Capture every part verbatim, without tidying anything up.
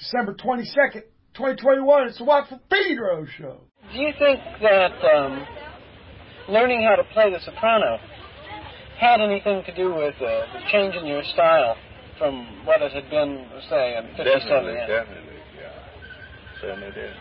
December twenty-second, twenty twenty-one. It's the Watt from Pedro show. Do you think that um, learning how to play the soprano had anything to do with uh, the change in your style from what it had been, say, in fifty-seven? Definitely, definitely, yeah. Certainly did.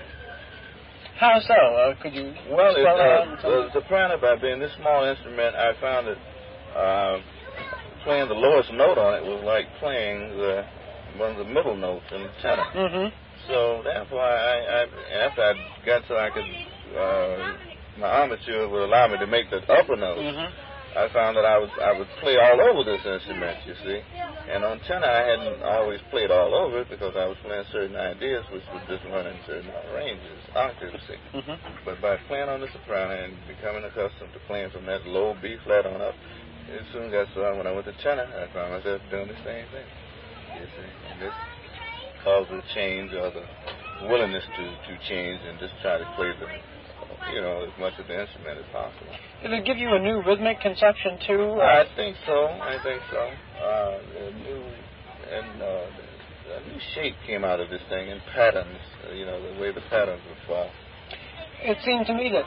How so? Uh, could you well, it, spell it out? Uh, the soprano, by being this small instrument, I found that uh, playing the lowest note on it was like playing the, one of the middle notes in the tenor. Mm-hmm. So therefore, I, I, after I got so I could, uh, my armature would allow me to make the upper notes. Mm-hmm. I found that I would I would play all over this instrument, you see. And on tenor, I hadn't always played all over it because I was playing certain ideas which were just running certain ranges, octaves. Mm-hmm. But by playing on the soprano and becoming accustomed to playing from that low B flat on up, it soon got so when I went to tenor, I found myself doing the same thing, you see. And this caused the change or the willingness to, to change and just try to play the, you know, as much of the instrument as possible. Did it give you a new rhythmic conception too? I think so. I think so. Uh, a new and uh, a new shape came out of this thing and patterns. Uh, you know, the way the patterns would fall. It seemed to me that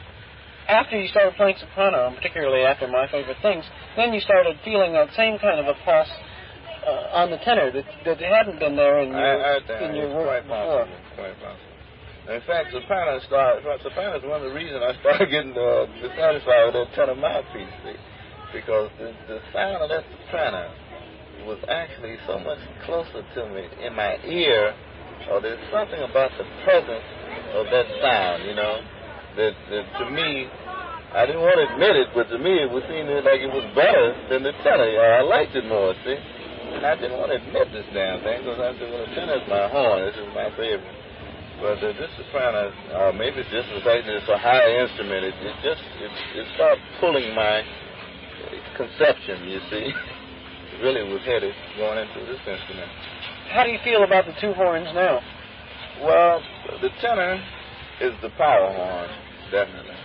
after you started playing soprano, and particularly after My Favorite Things, then you started feeling that same kind of a pulse uh, on the tenor that that hadn't been there in your I, I think in your it's work quite before. Possible, quite possible. In fact, soprano started. Soprano is one of the reasons I started getting uh, dissatisfied with that tenor mouthpiece, see? Because the, the sound of that soprano was actually so much closer to me in my ear, or there's something about the presence of that sound, you know, that, that to me, I didn't want to admit it, but to me it would seem like it was better than the tenor. I liked it more, see? And I didn't want to admit this damn thing because I said, well, the tenor is my horn. This is my favorite. But uh, this soprano, uh, maybe it's just the fact that it's a high instrument. It, it just it, it started pulling my conception. You see, it really was headed going into this instrument. How do you feel about the two horns now? Well, the tenor is the power horn, definitely.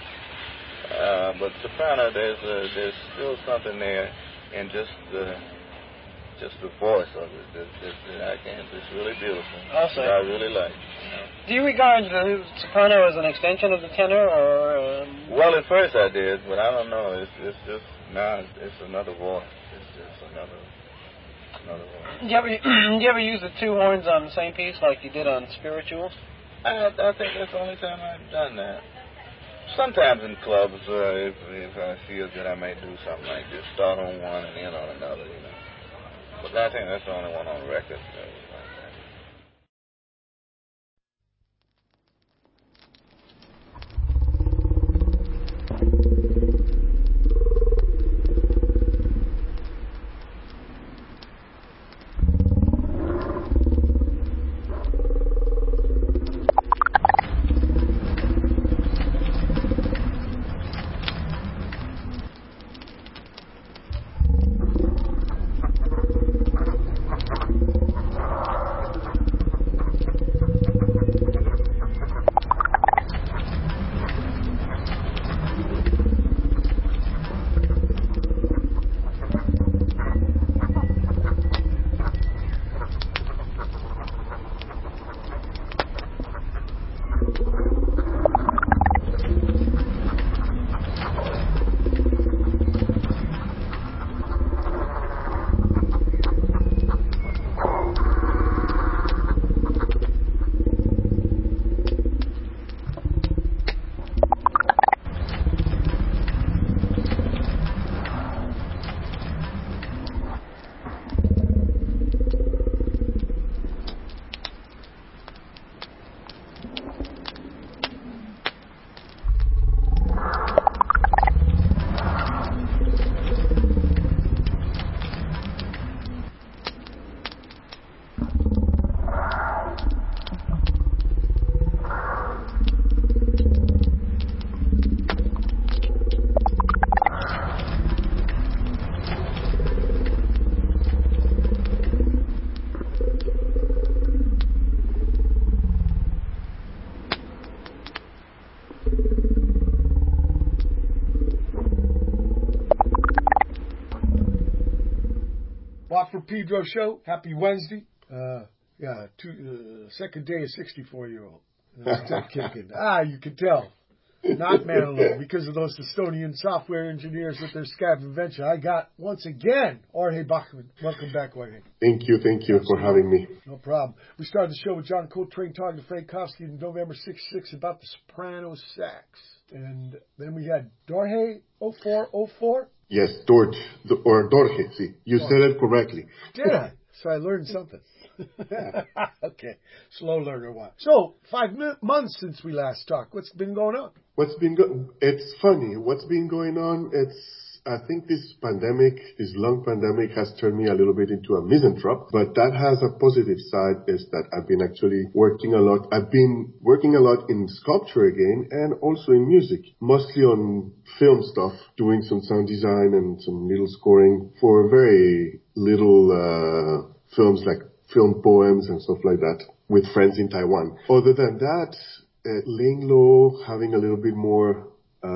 Uh, but soprano, there's a, there's still something there, in just the. Just the voice of it, that, that, that I can't. It's really beautiful. Also, I really like. You know? Do you regard the soprano as an extension of the tenor, or? Um... Well, at first I did, but I don't know. It's it's just now it's, it's another voice. It's just another another voice. Do you ever do you ever use the two horns on the same piece like you did on Spiritual? I I think that's the only time I've done that. Sometimes in clubs, uh, if if I feel that I may do something like this, start on one and end on another, you know. But I think that's the only one on record. So. Watt for Pedro show. Happy Wednesday. Uh, Yeah, two, uh, second day a sixty-four-year-old. Still kicking. Ah, you can tell. Not man alone, because of those Estonian software engineers with their scab invention. I got, once again, Jorge Bachman. Welcome back, Jorge. Thank you, thank you for having me. No problem. We started the show with John Coltrane talking to Frank Kofsky in November sixty-six about the soprano sax. And then we had Dorje oh four oh four. Yes, Dorje, or Dorje, see. You Dorje. said it correctly. Did I? So I learned something. Okay, slow learner one. So, five mi- months since we last talked. What's been going on? What's been go- It's funny. What's been going on? It's. I think this pandemic, this long pandemic, has turned me a little bit into a misanthrope. But that has a positive side, is that I've been actually working a lot. I've been working a lot in sculpture again, and also in music, mostly on film stuff, doing some sound design and some little scoring for very little uh, films like film poems and stuff like that with friends in Taiwan. Other than that, uh, laying low, having a little bit more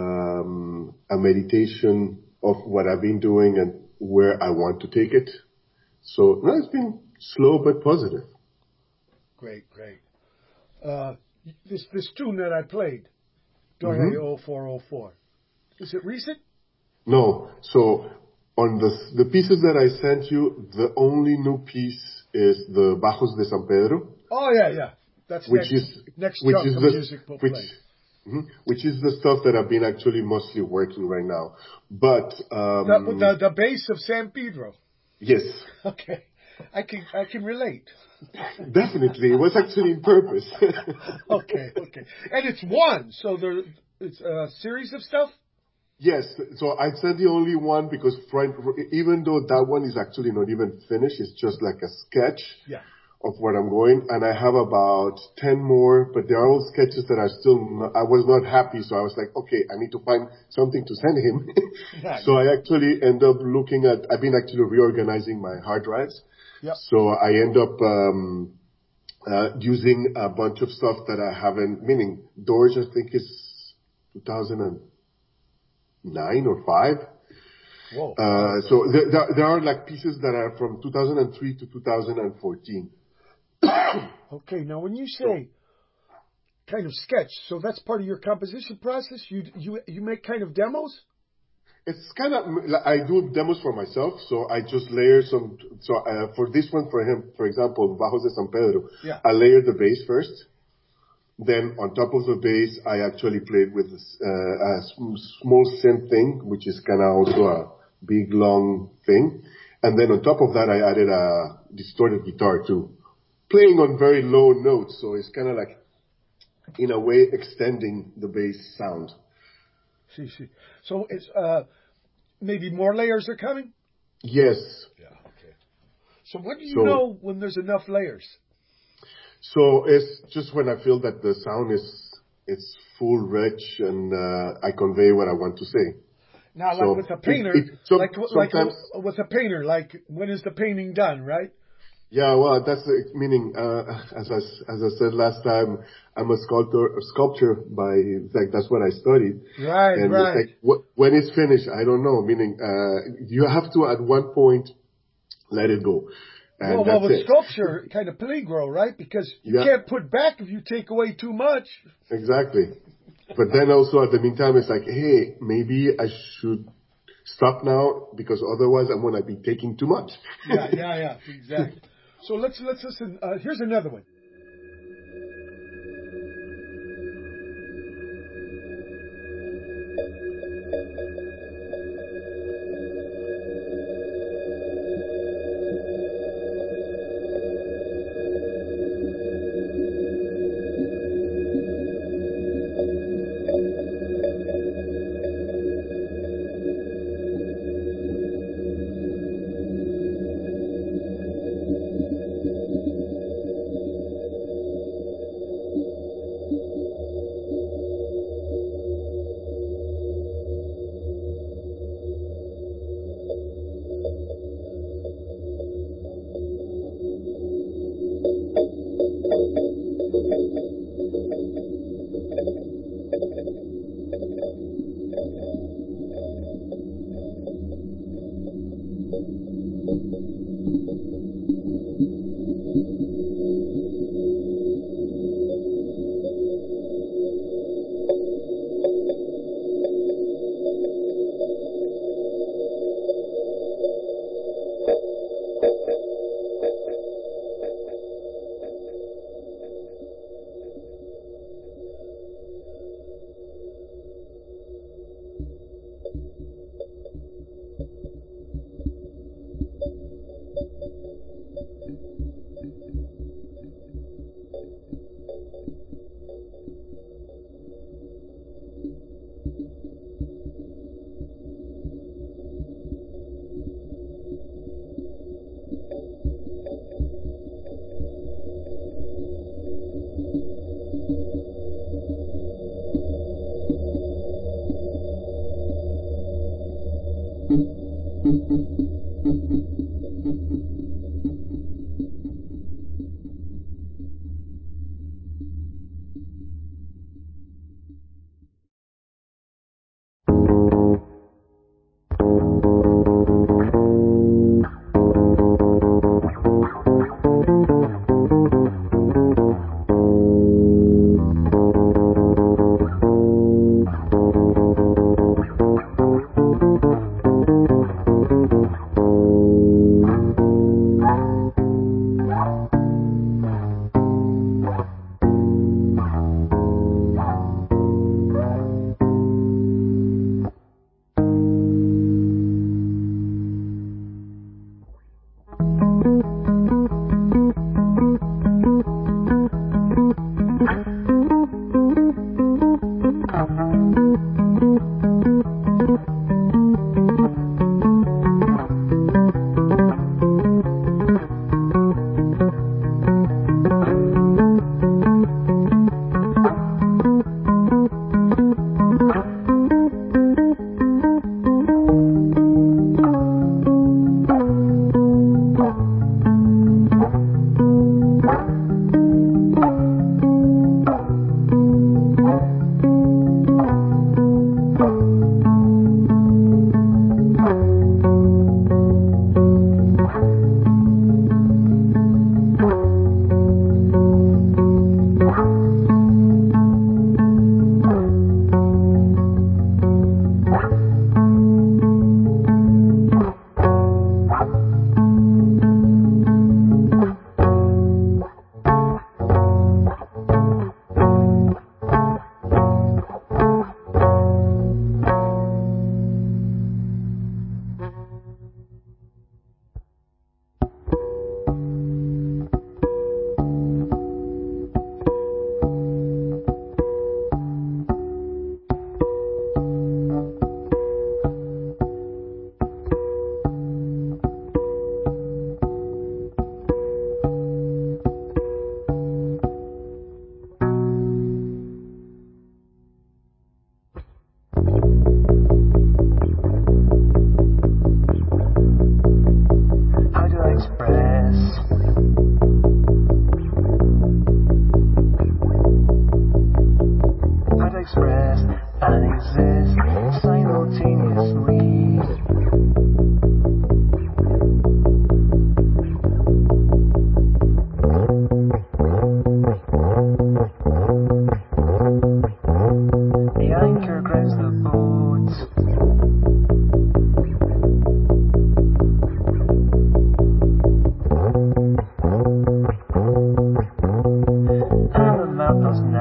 um, a meditation of what I've been doing and where I want to take it. So, no, it's been slow but positive. Great, great. Uh, this this tune that I played, Dorje oh four oh four, is it recent? No. So, on the the pieces that I sent you, the only new piece is the Bajos de San Pedro. Oh, yeah, yeah. That's which next, is next which chunk is of the, music we'll which, play. mm-hmm, which is the stuff that I've been actually mostly working right now. But um, The, the, the bass of San Pedro. Yes. Okay. I can I can relate. Definitely. It was actually in purpose. Okay, okay. And it's one, so there it's a series of stuff? Yes. So I said the only one because Frank, even though that one is actually not even finished, it's just like a sketch. Yeah. Of what I'm going, and I have about ten more, but they are all sketches that are still, not, I was not happy, so I was like, okay, I need to find something to send him. Yeah, so yeah. I actually end up looking at, I've been actually reorganizing my hard drives. Yep. So I end up um, uh, using a bunch of stuff that I haven't, meaning Doors, I think is two thousand nine or five. Whoa. Uh, so there, there, there are like pieces that are from two thousand three to two thousand fourteen. Okay, now when you say kind of sketch, so that's part of your composition process? You you you make kind of demos? It's kind of, I do demos for myself, so I just layer some, so uh, for this one, for him, for example, Bajos de San Pedro, Yeah. I layer the bass first. Then on top of the bass, I actually played with uh, a small synth thing, which is kind of also a big, long thing. And then on top of that, I added a distorted guitar too. Playing on very low notes, so it's kind of like, in a way, extending the bass sound. See, see. So it's uh, maybe more layers are coming? Yes. Yeah, okay. So when do you So, know when there's enough layers? So it's just when I feel that the sound is, it's full rich and uh, I convey what I want to say. Now, like so with a painter, it, it, some, like like sometimes, with a painter, like when is the painting done, right? Yeah, well, that's the meaning. Uh, as I as I said last time, I'm a sculptor, a sculptor by like that's what I studied. Right, and right. It's like, what, when it's finished, I don't know. Meaning, uh, you have to at one point let it go. And well, well, that's with it. sculpture, kind of peligro, right? Because you Yeah. can't put back if you take away too much. Exactly. But then also at the meantime, it's like, hey, maybe I should stop now because otherwise I'm going to be taking too much. Yeah, yeah, yeah, exactly. So let's let's listen. Uh, here's another one.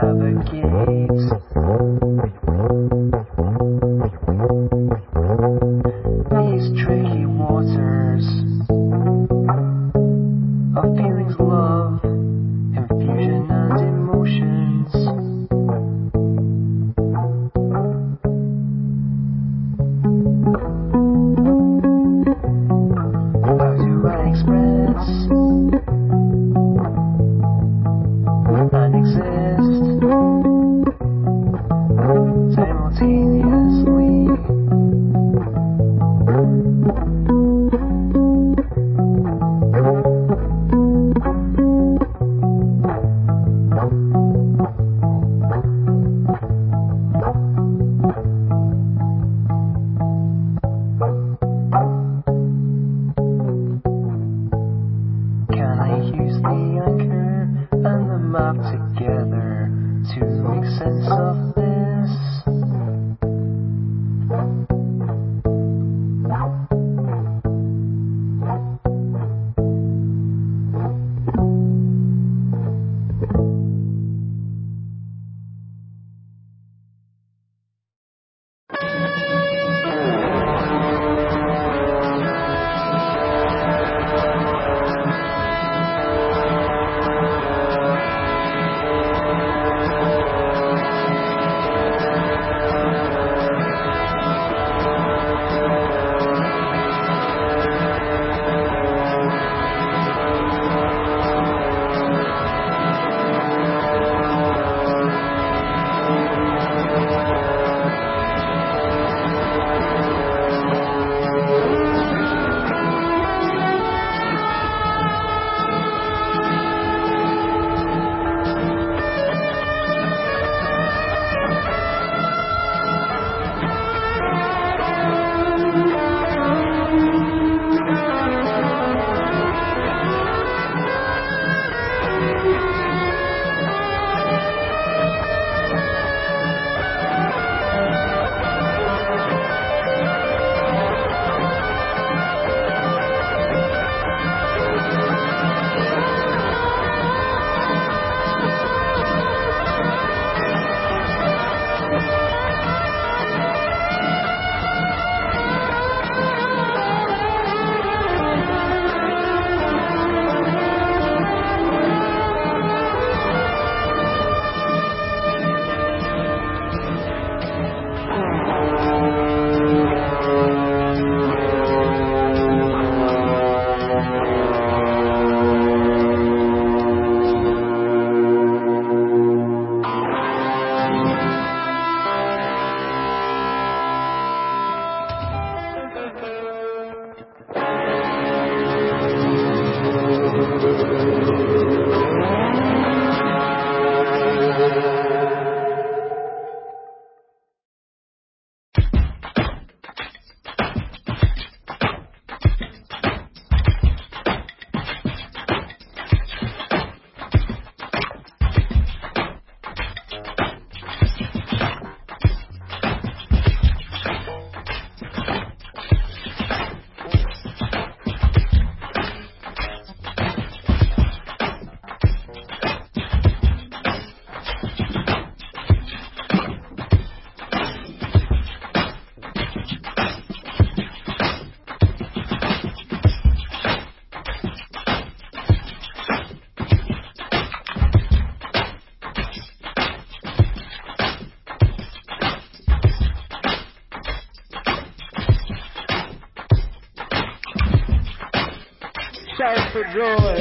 Shout for joy.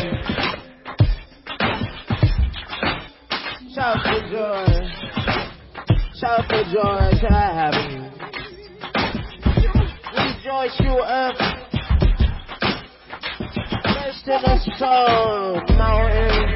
Shout for joy. Shout for joy to heaven. Rejoice, you earth. Rest in the stone mountain.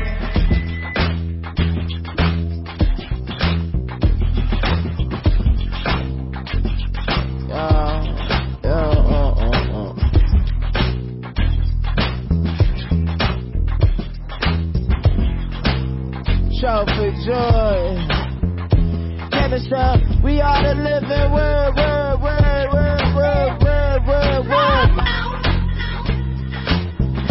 Shout for joy. Chemistry, we are the living word, word, word, word, word, word, word, word.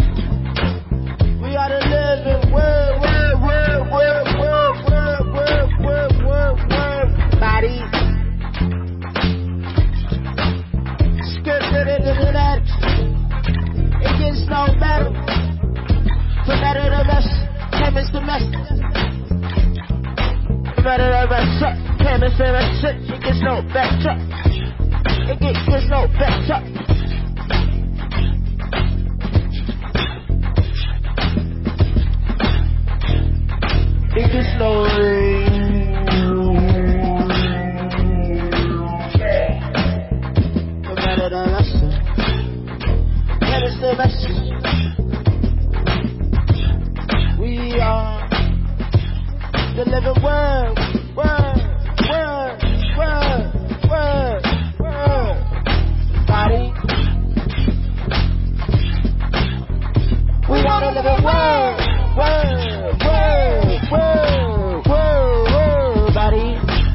We are the living word, word, word, word, word, word, word, Chemistry, that shit, it gets no better. It gets, gets no better. It gets no rain. No matter the lesson. Chemistry, that shit. We are the living word, word, word, word, word, word. Body. We are the living word, word, word, word, word, word. Body.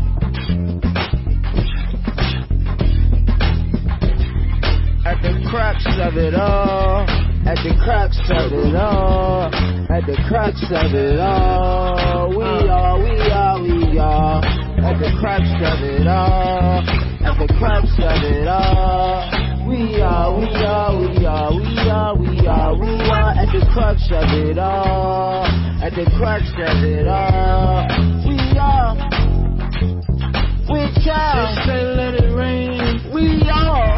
At the crux of it all. At the crux of it all, at the crux of it all, we are, we are, we are. At the crux of it all, at the crux of it all, we are, we are, we are, we are, we are, we are. At the crux of it all, at the crux of it all, we are. We shall. Just say let it rain. We are.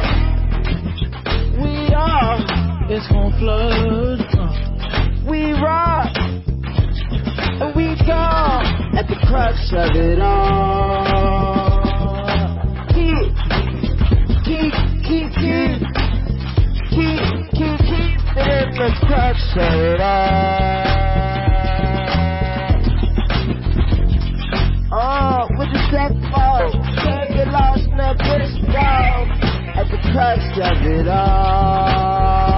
We are. It's gon' flood. Uh. We rock. And we go at the crux of it all. Keep, keep, keep, keep, keep, keep, keep it in the crux of it all. Oh, with the step fall, can't get lost in the pistol. At the crux of it all.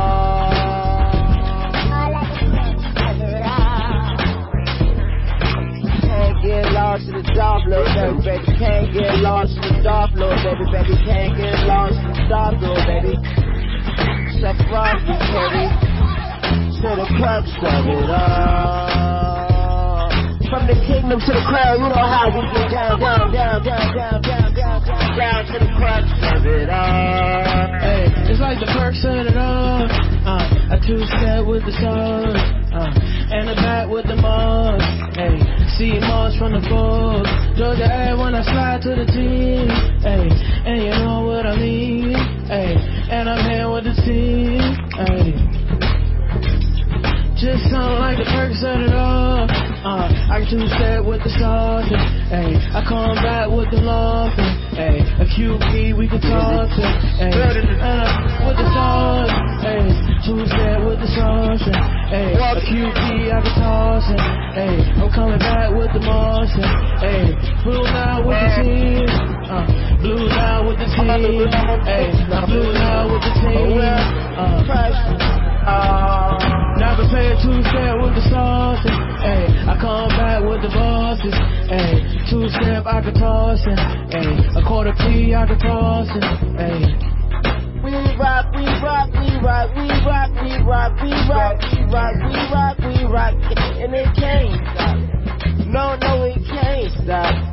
Get lost in the dark, little baby, baby. Can't get lost in the dark, little baby, baby. Can't get lost in the dark, little baby. Sephiroth, baby. To the crux of it all. From the kingdom to the crown, you know how we get down, down, down, down, down, down, down, down, down to the crux of it all. Hey, it's like the perks of it all. Uh, a two-step with the sun, uh, and a bat with the Mars. Hey, see Mars from the fog. Georgia air when I slide to the team. Hey, and you know what I mean. Hey, and I'm here with the team. Hey, just sound like the perks of it all. Uh, I can two-step with the sauce. Hey, I come back with the love. Hey, a Q P we can toss it. Hey, and uh, with the sauce. Hey, two-step with the sauce. Hey, a Q P I can toss it. Hey, I'm coming back with the moss. Hey, blue now with the team. Uh, blue now with the team. Hey, I'm blue now with the team. Uh, uh, never play a two-step with the sauce. Hey, I come back with the bosses. Hey, two-step I can toss it. Hey, a quarter P I can toss it. Hey. We rock, we rock, we rock, we rock, we rock, we rock, we rock, we rock, we rock, and it can't stop. No, no, it can't stop.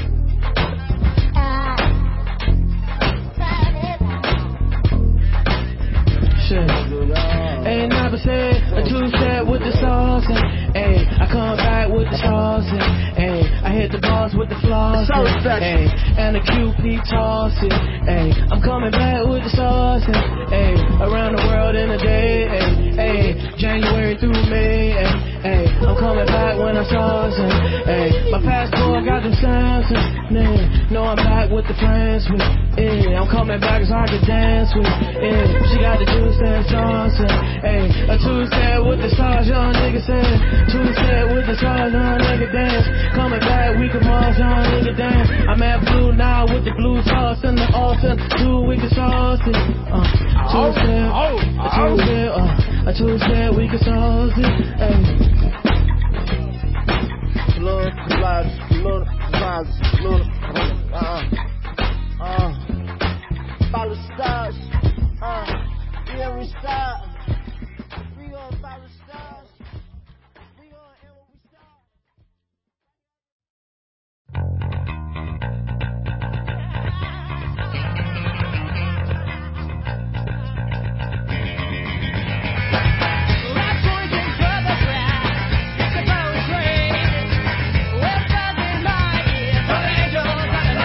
Shit. Ain't never said a two-step with the sauce. Hey, I come back with the sauce. Hey, I hit the bars with the floss. Hey, and the Q P toss it. Hey, I'm coming back with the sauce. Hey, around the world in a day. Hey, hey, January through May. Hey, hey, I'm coming back when I sauce it. Hey, my passport got them sounds. Man, know I'm back with the friends with. Yeah, I'm coming back so I can dance with. Yeah, she got the juice and sauce. Hey, a two-step with the sauce, young nigga said. Two-step with the sauce, young nigga dance. Coming back, we can march, young nigga dance. I'm at blue now with the blue sauce and the awesome two we can sauce it. Uh, two-step, a two-step, uh, a two-step we can sauce it. Hey. Lord, Lord, Lord, Lord, Lord, uh, uh, follow stars, uh, we every star. We gon' follow stars. We gon' end what we start. We're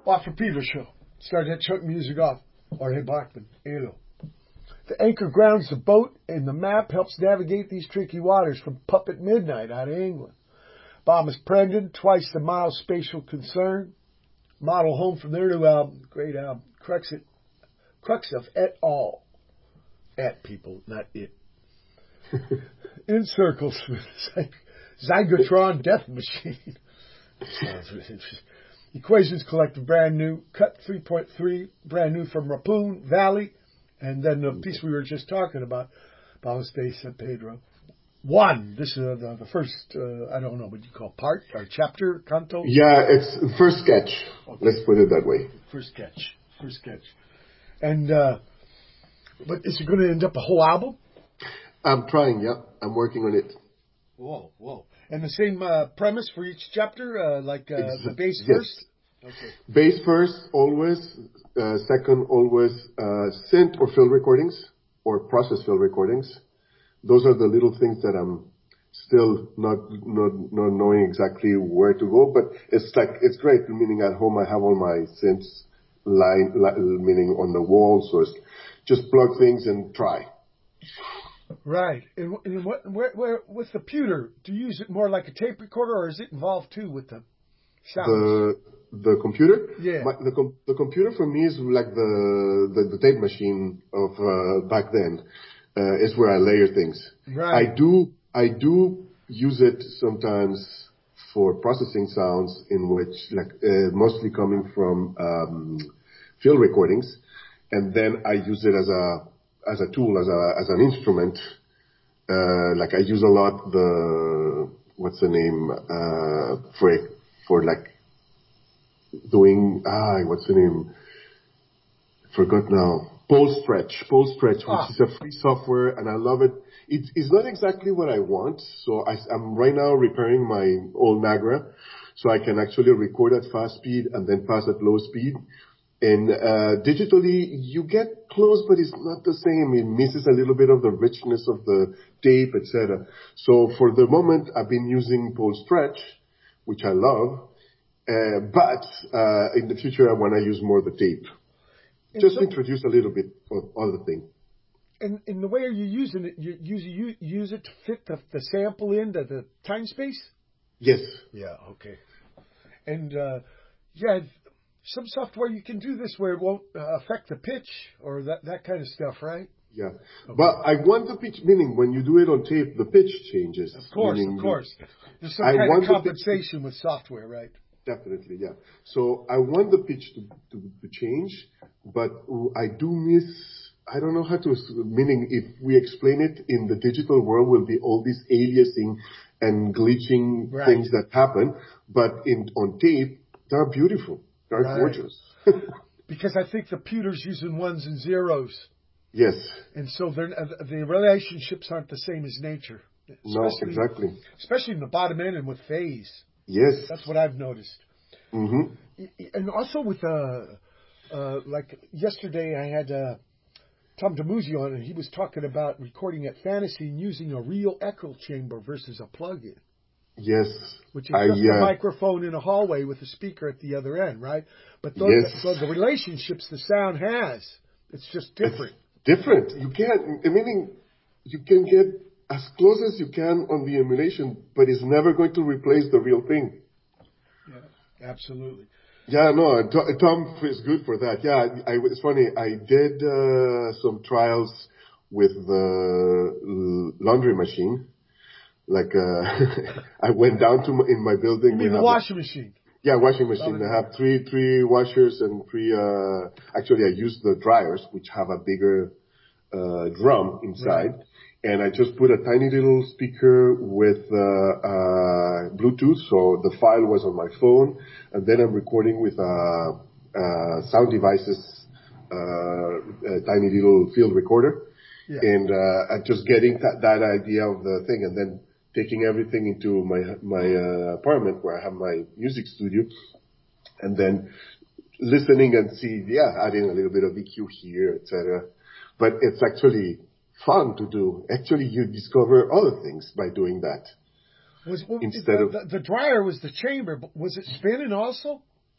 Off for Peter show. Started that chunk music off. Jorge Bachman, Elo. The anchor grounds the boat, and the map helps navigate these tricky waters from Puppet Midnight out of England. Bomis Prendon, Twice the Mile Spatial Concern. Model home from their new album, great album, Cruxit, Cruxif et al. At people, not it. In Circles with Zygotron Death Machine. Equations Collective, brand new. Cut three point three, brand new from Rapun Valley. And then the piece we were just talking about, Bomis de San Pedro. One. This is the, the first, uh, I don't know what you call part or chapter, canto? Yeah, it's first sketch. Okay. Let's put it that way. First sketch. First sketch. And, uh, but is it going to end up a whole album? I'm trying, yeah. I'm working on it. Whoa, whoa. And the same uh, premise for each chapter, uh, like uh, Ex- the bass yes. first? Okay. Bass first, always. Uh, second, always uh, synth or field recordings or process field recordings. Those are the little things that I'm still not, not not knowing exactly where to go. But it's like it's great. Meaning at home, I have all my synths line, line meaning on the wall, so it's just plug things and try. Right. And, and what, where, where, with the pewter, do you use it more like a tape recorder, or is it involved too with the sounds? The the computer? Yeah. My, the com- the computer for me is like the the, the tape machine of uh, back then. Uh, is where I layer things. Right. I do I do use it sometimes for processing sounds, in which like uh, mostly coming from um, field recordings, and then I use it as a as a tool, as a as an instrument. Uh, like I use a lot the what's the name uh, for for like doing ah what's the name forgot now. Pole Stretch, Pole Stretch, which ah. is a free software, and I love it. It's, it's not exactly what I want, so I, I'm right now repairing my old Nagra, so I can actually record at fast speed and then pass at low speed. And uh, digitally, you get close, but it's not the same. It misses a little bit of the richness of the tape, et cetera. So for the moment, I've been using Pole Stretch, which I love, uh, but uh, in the future, I want to use more of the tape. And Just so, introduce a little bit of other thing. And in the way you're using it, you use you use it to fit the, the sample into the time space? Yes. Yeah, okay. And, uh, yeah, some software you can do this where it won't uh, affect the pitch or that, that kind of stuff, right? Yeah. Okay. But I want the pitch, meaning when you do it on tape, the pitch changes. Of course, of course. There's some I kind of compensation with software, right? Definitely, yeah. So I want the pitch to, to, to change, but I do miss, I don't know how to, meaning if we explain it in the digital world will be all this aliasing and glitching right. things that happen, but in on tape, they're beautiful. They're right. gorgeous. Because I think the pewter's using ones and zeros. Yes. And so they're, the relationships aren't the same as nature. No, exactly. Especially in the bottom end and with phase. Yes. That's what I've noticed. Mm-hmm. And also with, uh, uh, like yesterday I had uh, Tom DeMuzio on, and he was talking about recording at Fantasy and using a real echo chamber versus a plug-in. Yes. Which is I, just uh, a microphone in a hallway with a speaker at the other end, right? But those, yes. so the relationships the sound has, it's just different. It's different. You can't, meaning you can get as close as you can on the emulation, but it's never going to replace the real thing. Yeah, absolutely. Yeah, no, Tom is good for that. Yeah, I, it's funny. I did uh, some trials with the laundry machine. Like, uh, I went down to my, in my building. You mean the washing a, machine? Yeah, washing machine. I have three, three washers and three, uh, actually I use the dryers, which have a bigger, uh, drum inside. Right. And I just put a tiny little speaker with, uh, uh, Bluetooth. So the file was on my phone. And then I'm recording with, uh, uh, sound devices, uh, a tiny little field recorder. Yeah. And, uh, I'm just getting that, that idea of the thing and then taking everything into my, my, uh, apartment where I have my music studio and then listening and see, yeah, adding a little bit of E Q here, et cetera. But it's actually fun to do. Actually, you discover other things by doing that. Was well, instead the, of the, the dryer was the chamber, but was it spinning also?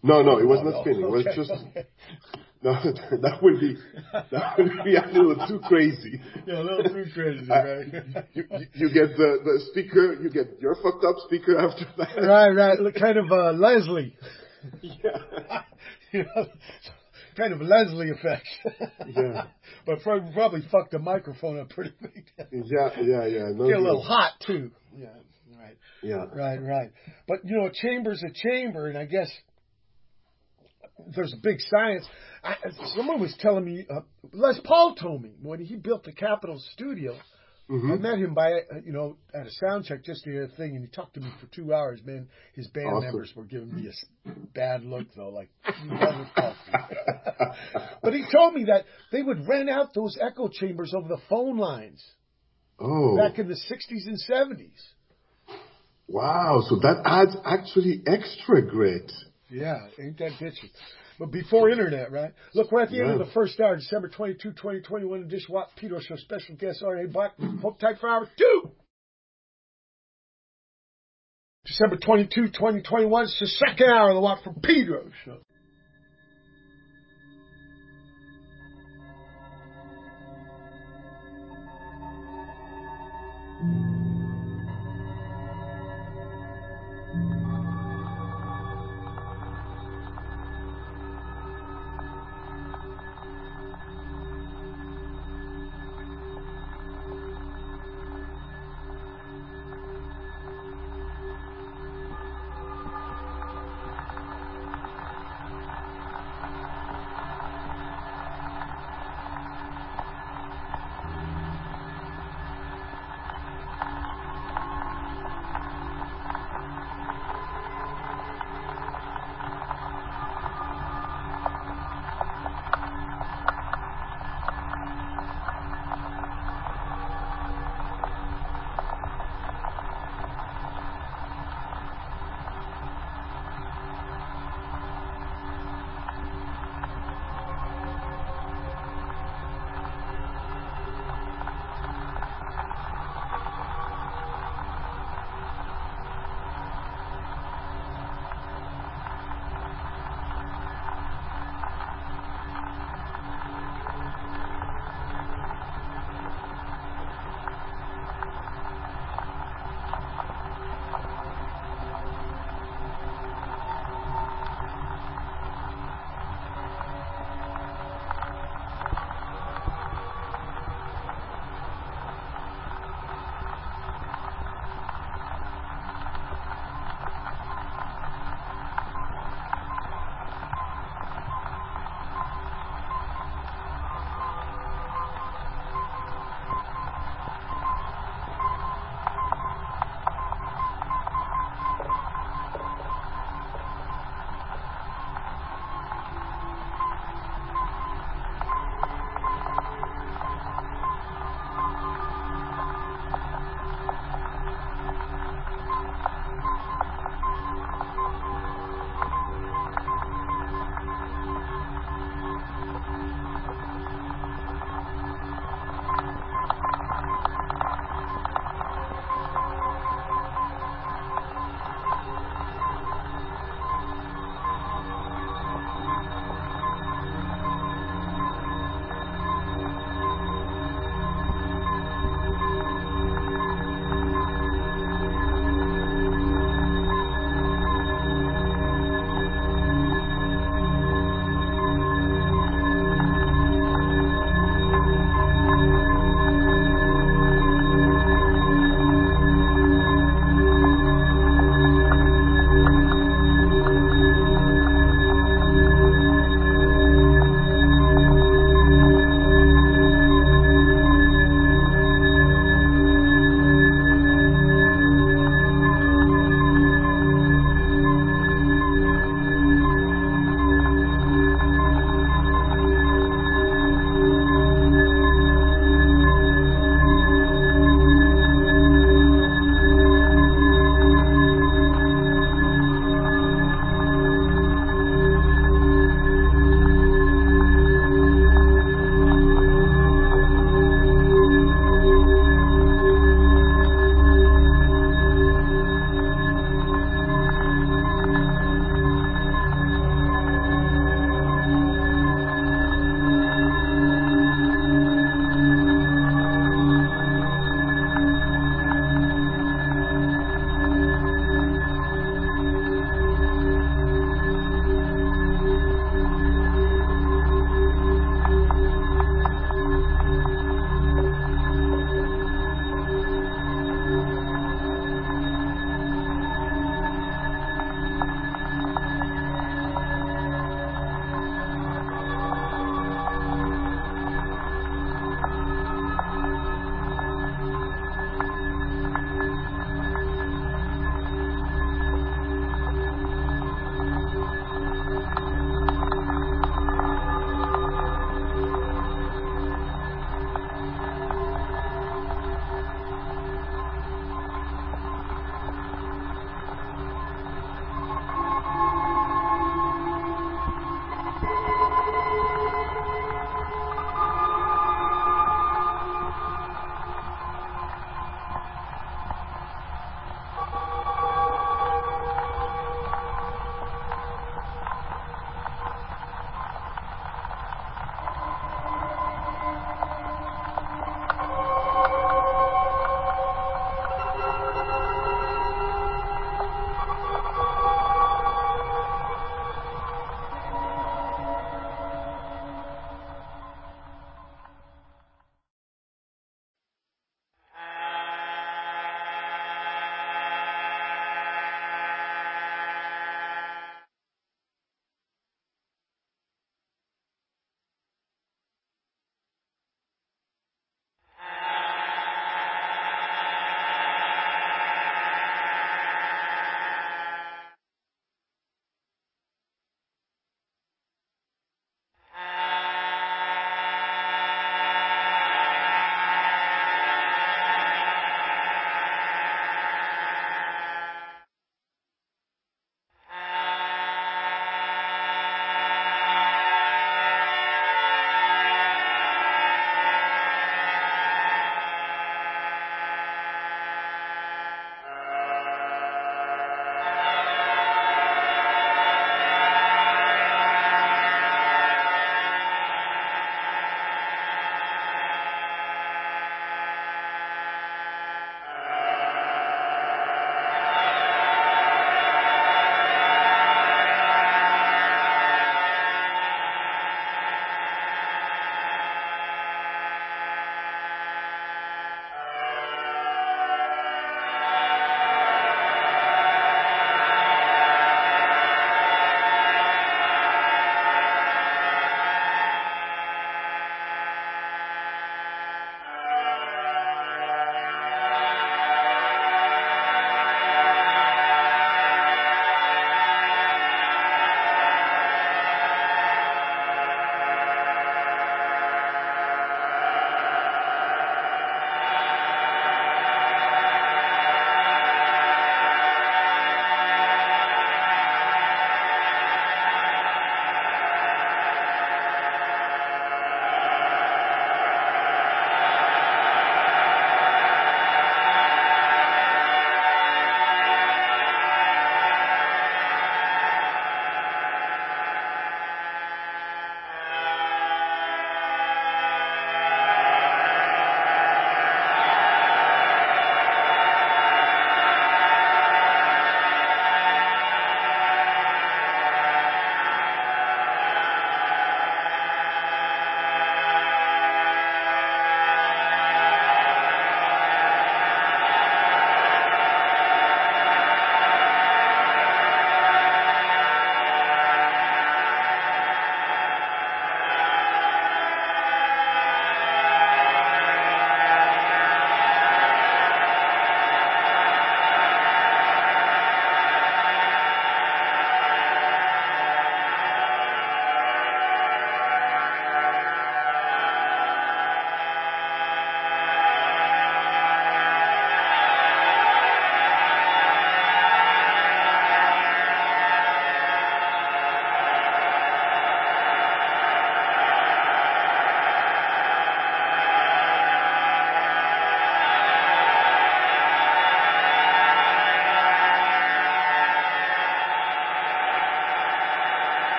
No, no, it was Oh, not no. spinning. It was Okay, just okay. no. That would be that would be a little too crazy. Yeah, a little too crazy, I- right? you, you, you get the, the speaker, you get your fucked up speaker after that. right, right. Look, kind of uh, Leslie. Yeah. You know, kind of Leslie effect. Yeah. But probably, probably fucked the microphone up pretty big. Yeah, yeah, yeah. No Get a good. little hot too. Yeah, right. Yeah. Right, right. But you know, a chamber's a chamber, and I guess there's a big science. I, someone was telling me, uh, Les Paul told me when he built the Capitol studio. Mm-hmm. I met him by, uh, you know, at a sound check just the other thing, and he talked to me for two hours. Man, his band Awesome. members were giving me a s- bad look though, like you never talk to me. But he told me that they would rent out those echo chambers over the phone lines Oh. back in the sixties and seventies. Wow. So that adds actually extra grit. Yeah, ain't that bitchy? But before internet, right? Look, we're at the end Yeah. of the first hour, December twenty-second, twenty twenty-one edition Watt Pedro Show special guest R A Black, Hope Type for hour two. December twenty-second, twenty twenty-one, it's the second hour of the Watt from Pedro Show.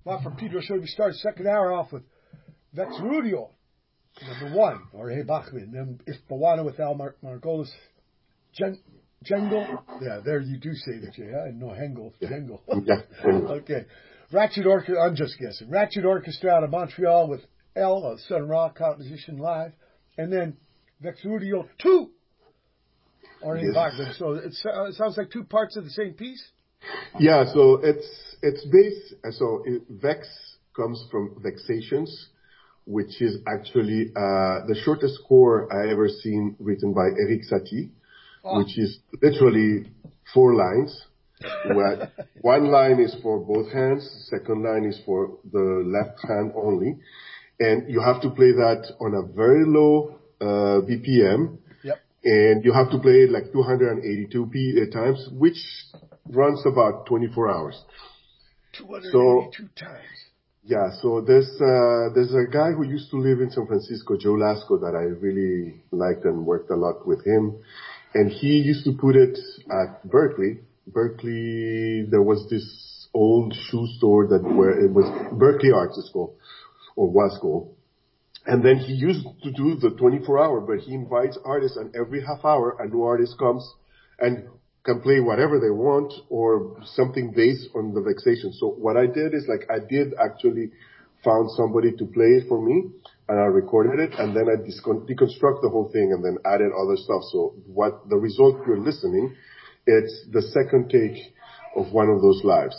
Well, for Pedro Show, we start the second hour off with Vex Rudio, number one, or Hey Bachman, then If Bawana with Al Mar- Margolis, Gen- Jengel, yeah, there you do say the J, huh? No, Hengel, Jengel. Okay. Ratchet Orchestra, I'm just guessing. Ratchet Orchestra out of Montreal with L, a Southern Rock composition live, and then Vex Rudio two, or Hey Yes. Bachman. So it's, uh, it sounds like two parts of the same piece? Yeah, so it's it's based, so it, Vex comes from Vexations, which is actually uh, the shortest score I ever seen written by Eric Satie, oh. which is literally four lines. Where one line is for both hands, second line is for the left hand only, and you have to play that on a very low uh, B P M. Yep. And you have to play it like two hundred eighty-two p uh, times, which runs about twenty-four hours. two hundred eighty-two so, times. Yeah, so there's uh, there's a guy who used to live in San Francisco, Joe Lasco, that I really liked and worked a lot with him. And he used to put it at Berkeley. Berkeley, there was this old shoe store that where it was Berkeley Arts School, or was school. And then he used to do the twenty-four hour, but he invites artists, and every half hour a new artist comes and can play whatever they want or something based on the Vexation. So what I did is like I did actually found somebody to play it for me, and I recorded it, and then I decon- deconstruct the whole thing and then added other stuff. So what the result you're listening, it's the second take of one of those lives.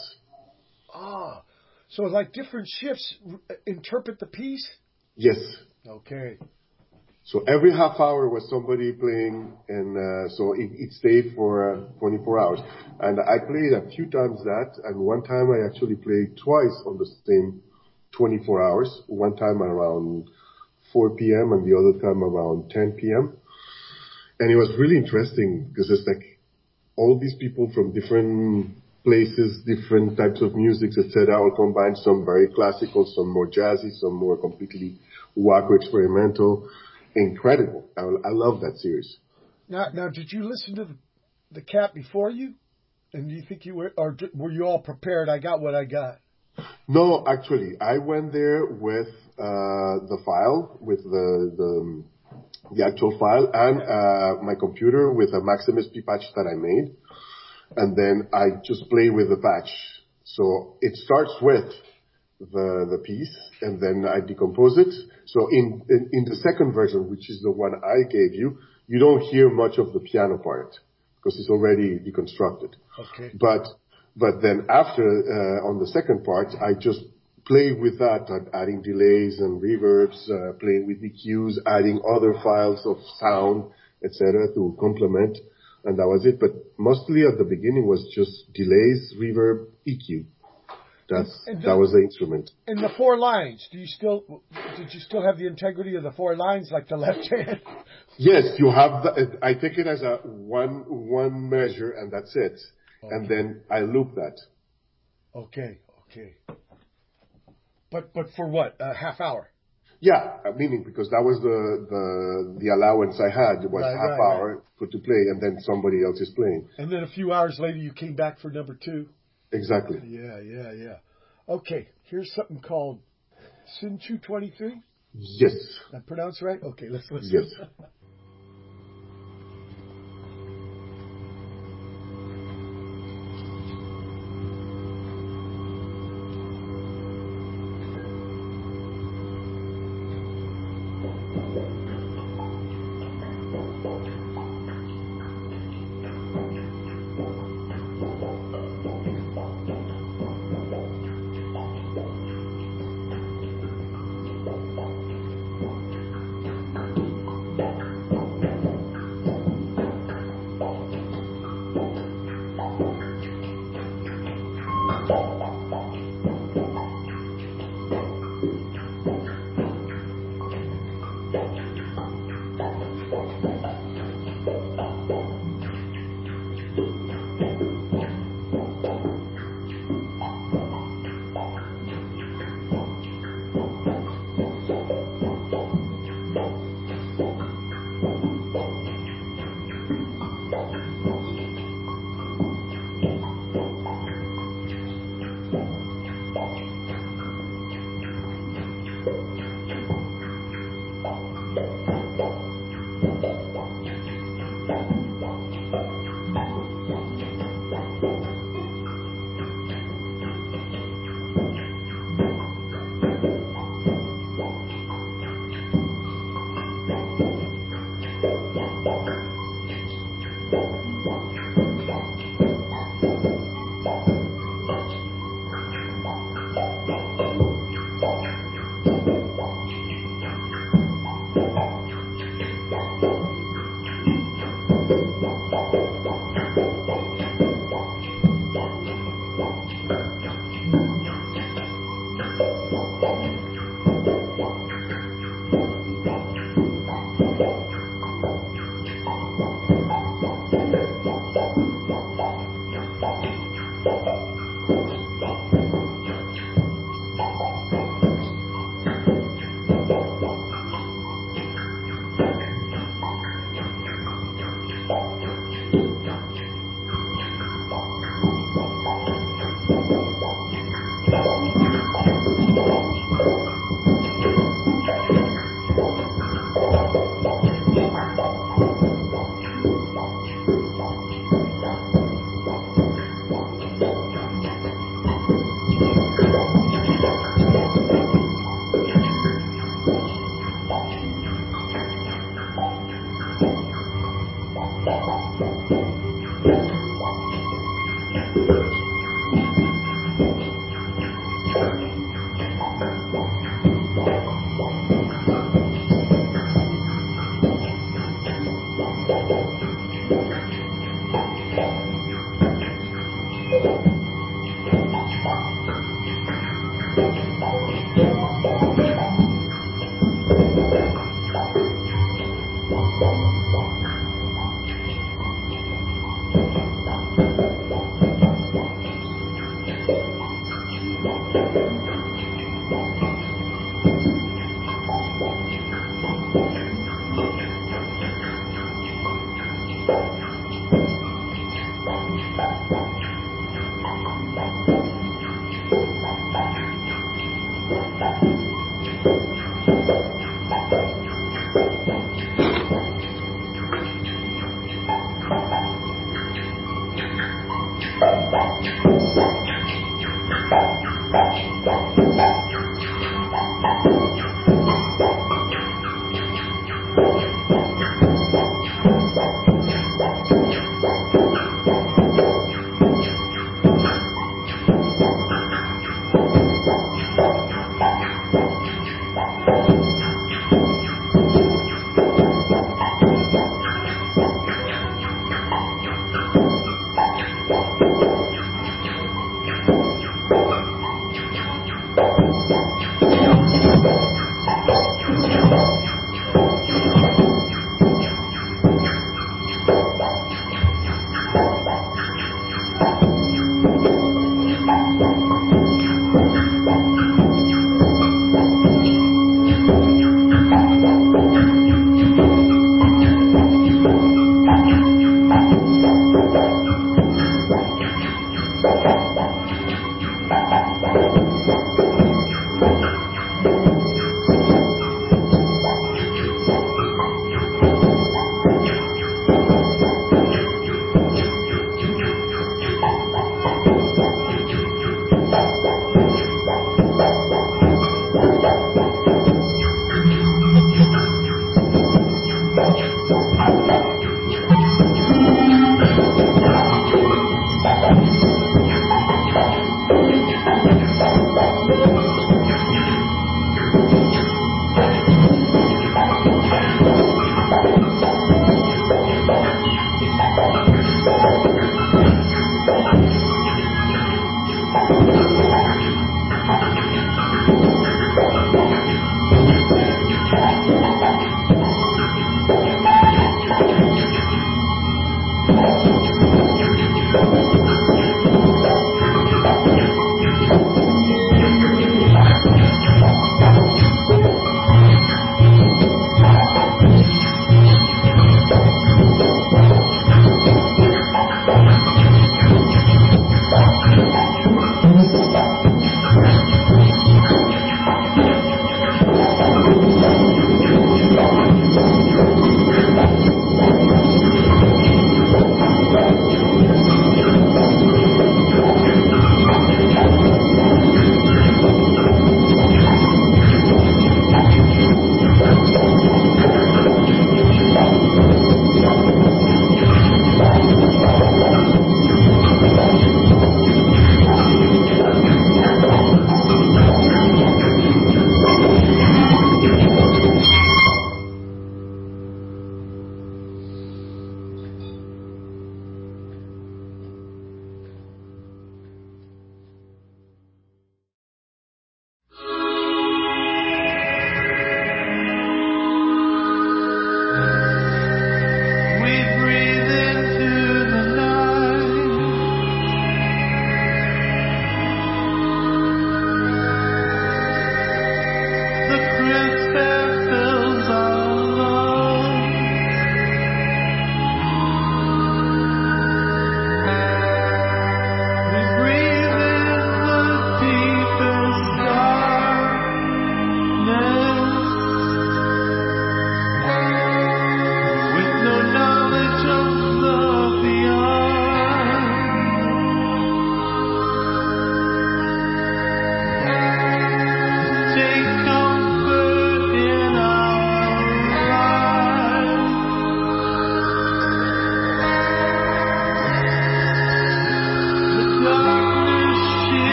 Ah, so like different shifts r- interpret the piece? Yes. Okay. So every half hour was somebody playing, and uh, so it, it stayed for uh, twenty-four hours. And I played a few times that, and one time I actually played twice on the same twenty-four hours. One time around four p.m. and the other time around ten p.m. And it was really interesting because it's like all these people from different places, different types of music, et cetera, all combined. Some very classical, some more jazzy, some more completely wacko experimental. Incredible. I, I love that series. Now, now, did you listen to the, the Cat before you? And do you think you were, or were you all prepared? I got what I got. No, actually, I went there with uh, the file, with the the, the actual file, and uh, my computer with a Maximus P patch that I made, and then I just play with the patch. So it starts with the the piece, and then I decompose it. So in, in in the second version, which is the one I gave you, you don't hear much of the piano part because it's already deconstructed. Okay. But but then after uh, on the second part, I just play with that, adding delays and reverbs, uh, playing with E Qs, adding other files of sound, et cetera, to complement, and that was it. But mostly at the beginning was just delays, reverb, E Q. That's, and, and the, that was the instrument. And the four lines, do you still, did you still have the integrity of the four lines like the left hand? Yes, you have the, I take it as a one, one measure and that's it. Okay. And then I loop that. Okay, okay. But, but for what? A half hour? Yeah, meaning because that was the, the, the allowance I had. It was right, half right, hour right. put to play and then somebody else is playing. And then a few hours later you came back for number two? Exactly. Yeah, yeah, yeah. Okay, here's something called Sinchu twenty-three? Yes. That pronounced right? Okay, let's listen. Yes.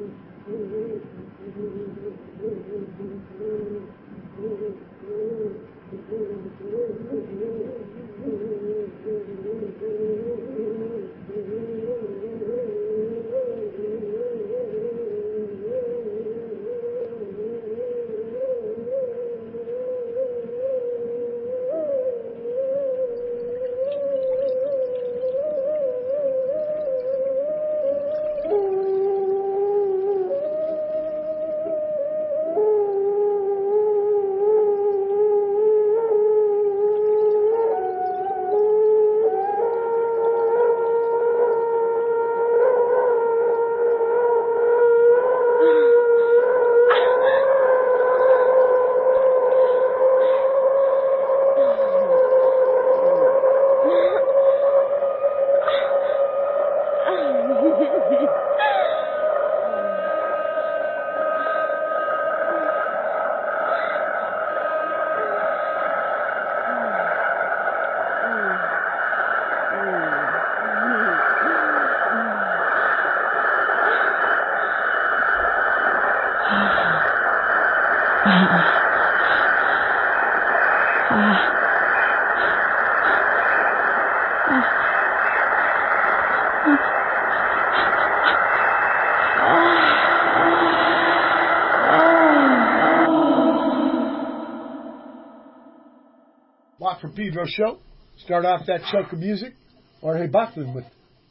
Watt from Pedro show. Start off that chunk of music. Jorge Bachman with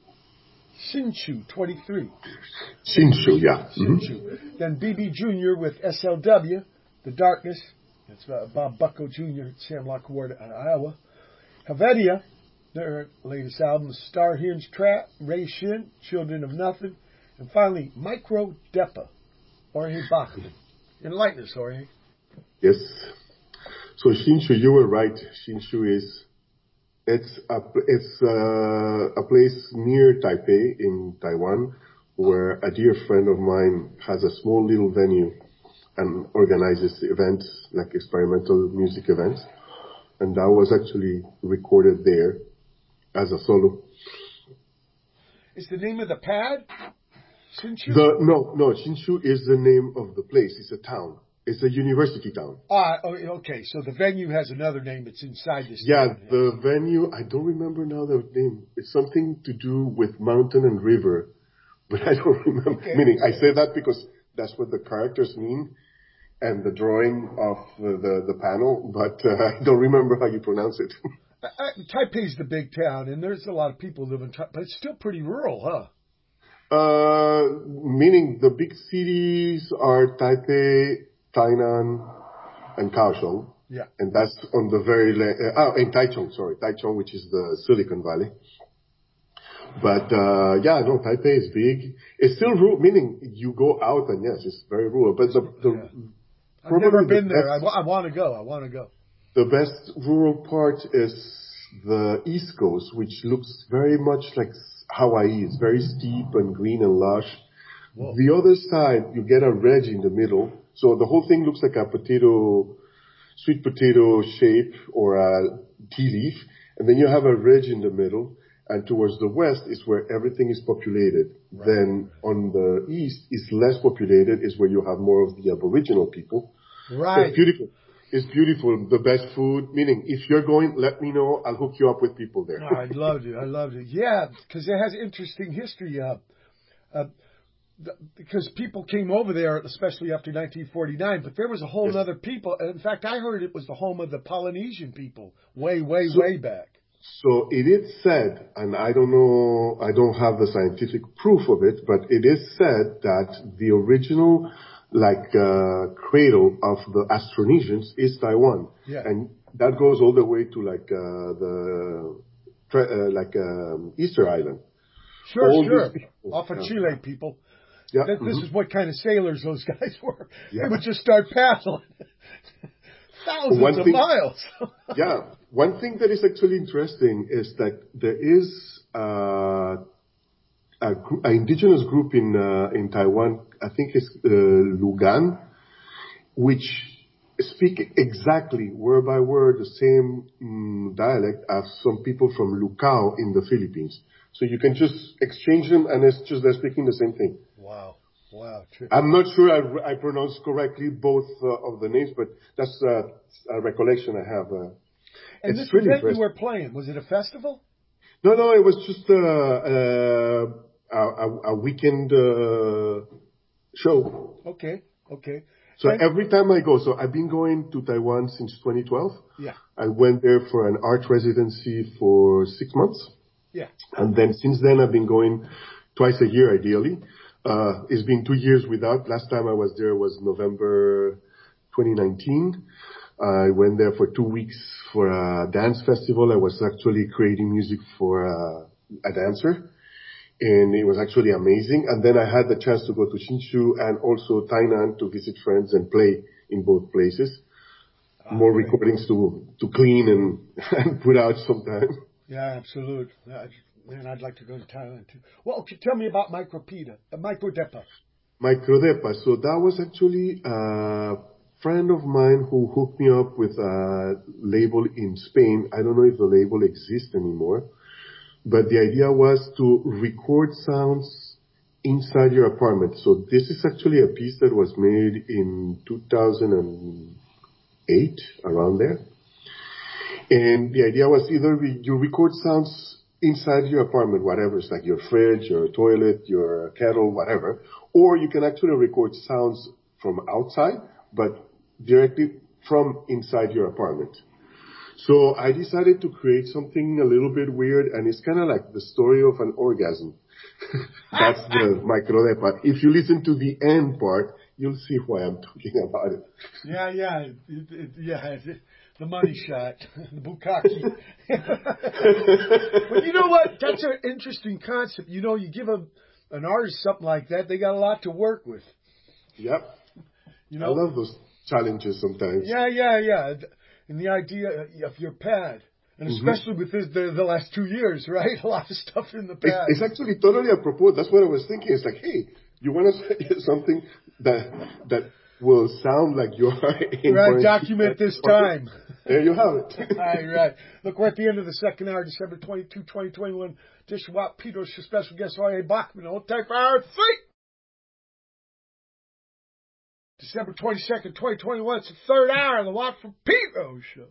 Shinshu twenty-three. Shinshu, yeah. Shinshu. Mm-hmm. Then B B Junior with S L W, The Darkness. That's uh, Bob Bucko Junior at Sam Lock Ward in Iowa. Helvetia, their latest album, Star Hinge Trap, Ray Shin, Children of Nothing. And finally, Micro Depa, Jorge Bachman. Enlighten us, Jorge. Yes. So Shinshu, you were right. Shinshu is it's a it's a, a place near Taipei in Taiwan, where a dear friend of mine has a small little venue and organizes events like experimental music events, and that was actually recorded there as a solo. Is the name of the pad Shinshu? The no no Shinshu is the name of the place. It's a town. It's a university town. Ah, okay. So the venue has another name. It's inside this Yeah, town. the venue, I don't remember now the name. It's something to do with mountain and river, but I don't remember. Okay. Meaning, I say that because that's what the characters mean and the drawing of the, the, the panel, but uh, I don't remember how you pronounce it. uh, Taipei's the big town, and there's a lot of people live in Taipei, but it's still pretty rural, huh? Uh, meaning the big cities are Taipei, Tainan, and Kaohsiung. Yeah. And that's on the very, le- uh, oh, in Taichung, sorry, Taichung, which is the Silicon Valley. But, uh, yeah, no, Taipei is big. It's still rural, meaning you go out and yes, it's very rural. But the, the yeah. I've never been the there. best, I, I want to go. I want to go. The best rural part is the East Coast, which looks very much like Hawaii. It's very steep and green and lush. Whoa. The other side, you get a ridge in the middle. So the whole thing looks like a potato, sweet potato shape or a tea leaf. And then you have a ridge in the middle. And towards the west is where everything is populated. Right. Then on the east is less populated, is where you have more of the Aboriginal people. Right. It's beautiful. It's beautiful. The best food. Meaning, if you're going, let me know. I'll hook you up with people there. Oh, I'd love to. I love it. Yeah, because it has interesting history. Uh, uh, because people came over there, especially after nineteen forty-nine, but there was a whole yes. other people. In fact, I heard it was the home of the Polynesian people way, way, so, way back. So it is said, and I don't know, I don't have the scientific proof of it, but it is said that the original, like, uh, cradle of the Austronesians is Taiwan. Yeah. And that goes all the way to, like, uh, the, uh, like, um, Easter Island. Sure, all sure. Off of yeah. Chile people. Yeah. This Mm-hmm. is what kind of sailors those guys were. Yeah. They would just start paddling. Thousands one of thing, miles. Yeah. One thing that is actually interesting is that there is uh, a, a indigenous group in uh, in Taiwan, I think it's uh, Lugan, which speak exactly word by word the same um, dialect as some people from Lucao in the Philippines. So you can just exchange them and it's just they're speaking the same thing. Wow. Wow. True. I'm not sure I, I pronounced correctly both uh, of the names, but that's uh, a recollection I have. Uh, and it's this really event impressive. you were playing, was it a festival? No, no, it was just uh, uh, a, a weekend uh, show. Okay, okay. So and, every time I go, so I've been going to Taiwan since twenty twelve. Yeah. I went there for an art residency for six months. Yeah. And then since then I've been going twice a year ideally. Uh, it's been two years without. Last time I was there was November twenty nineteen. I went there for two weeks for a dance festival. I was actually creating music for uh, a dancer. And it was actually amazing. And then I had the chance to go to Hsinchu and also Tainan to visit friends and play in both places. Oh, More great. recordings to to clean and, and put out sometime. Yeah, absolutely. Uh, man, I'd like to go to Thailand too. Well, okay, tell me about Micropeda, uh, Microdepa. Microdepa. So that was actually a friend of mine who hooked me up with a label in Spain. I don't know if the label exists anymore. But the idea was to record sounds inside your apartment. So this is actually a piece that was made in two thousand eight, around there. And the idea was either we, you record sounds inside your apartment, whatever, it's like your fridge, your toilet, your kettle, whatever, or you can actually record sounds from outside, but directly from inside your apartment. So I decided to create something a little bit weird, and it's kind of like the story of an orgasm. That's the Microdepa. If you listen to the end part, you'll see why I'm talking about it. Yeah, yeah, it, it, yeah, it, the money shot, the bukkake. But you know what? That's an interesting concept. You know, you give a, an artist something like that, they got a lot to work with. Yep. You know? I love those challenges sometimes. Yeah, yeah, yeah. And the idea of your pad. And especially mm-hmm. with this, the, the last two years, right? A lot of stuff in the pad. It's, it's actually totally apropos. That's what I was thinking. It's like, hey, you want to say something that that will sound like you are in right, document this time. There you have it. All right. Look, we're at the end of the second hour, December twenty-second, twenty twenty-one. Dish Watt Pedro's special guest, R A. Bachman. Hold tight for hour three. December twenty-second, twenty twenty-one. It's the third hour of the Watt from Pedro show.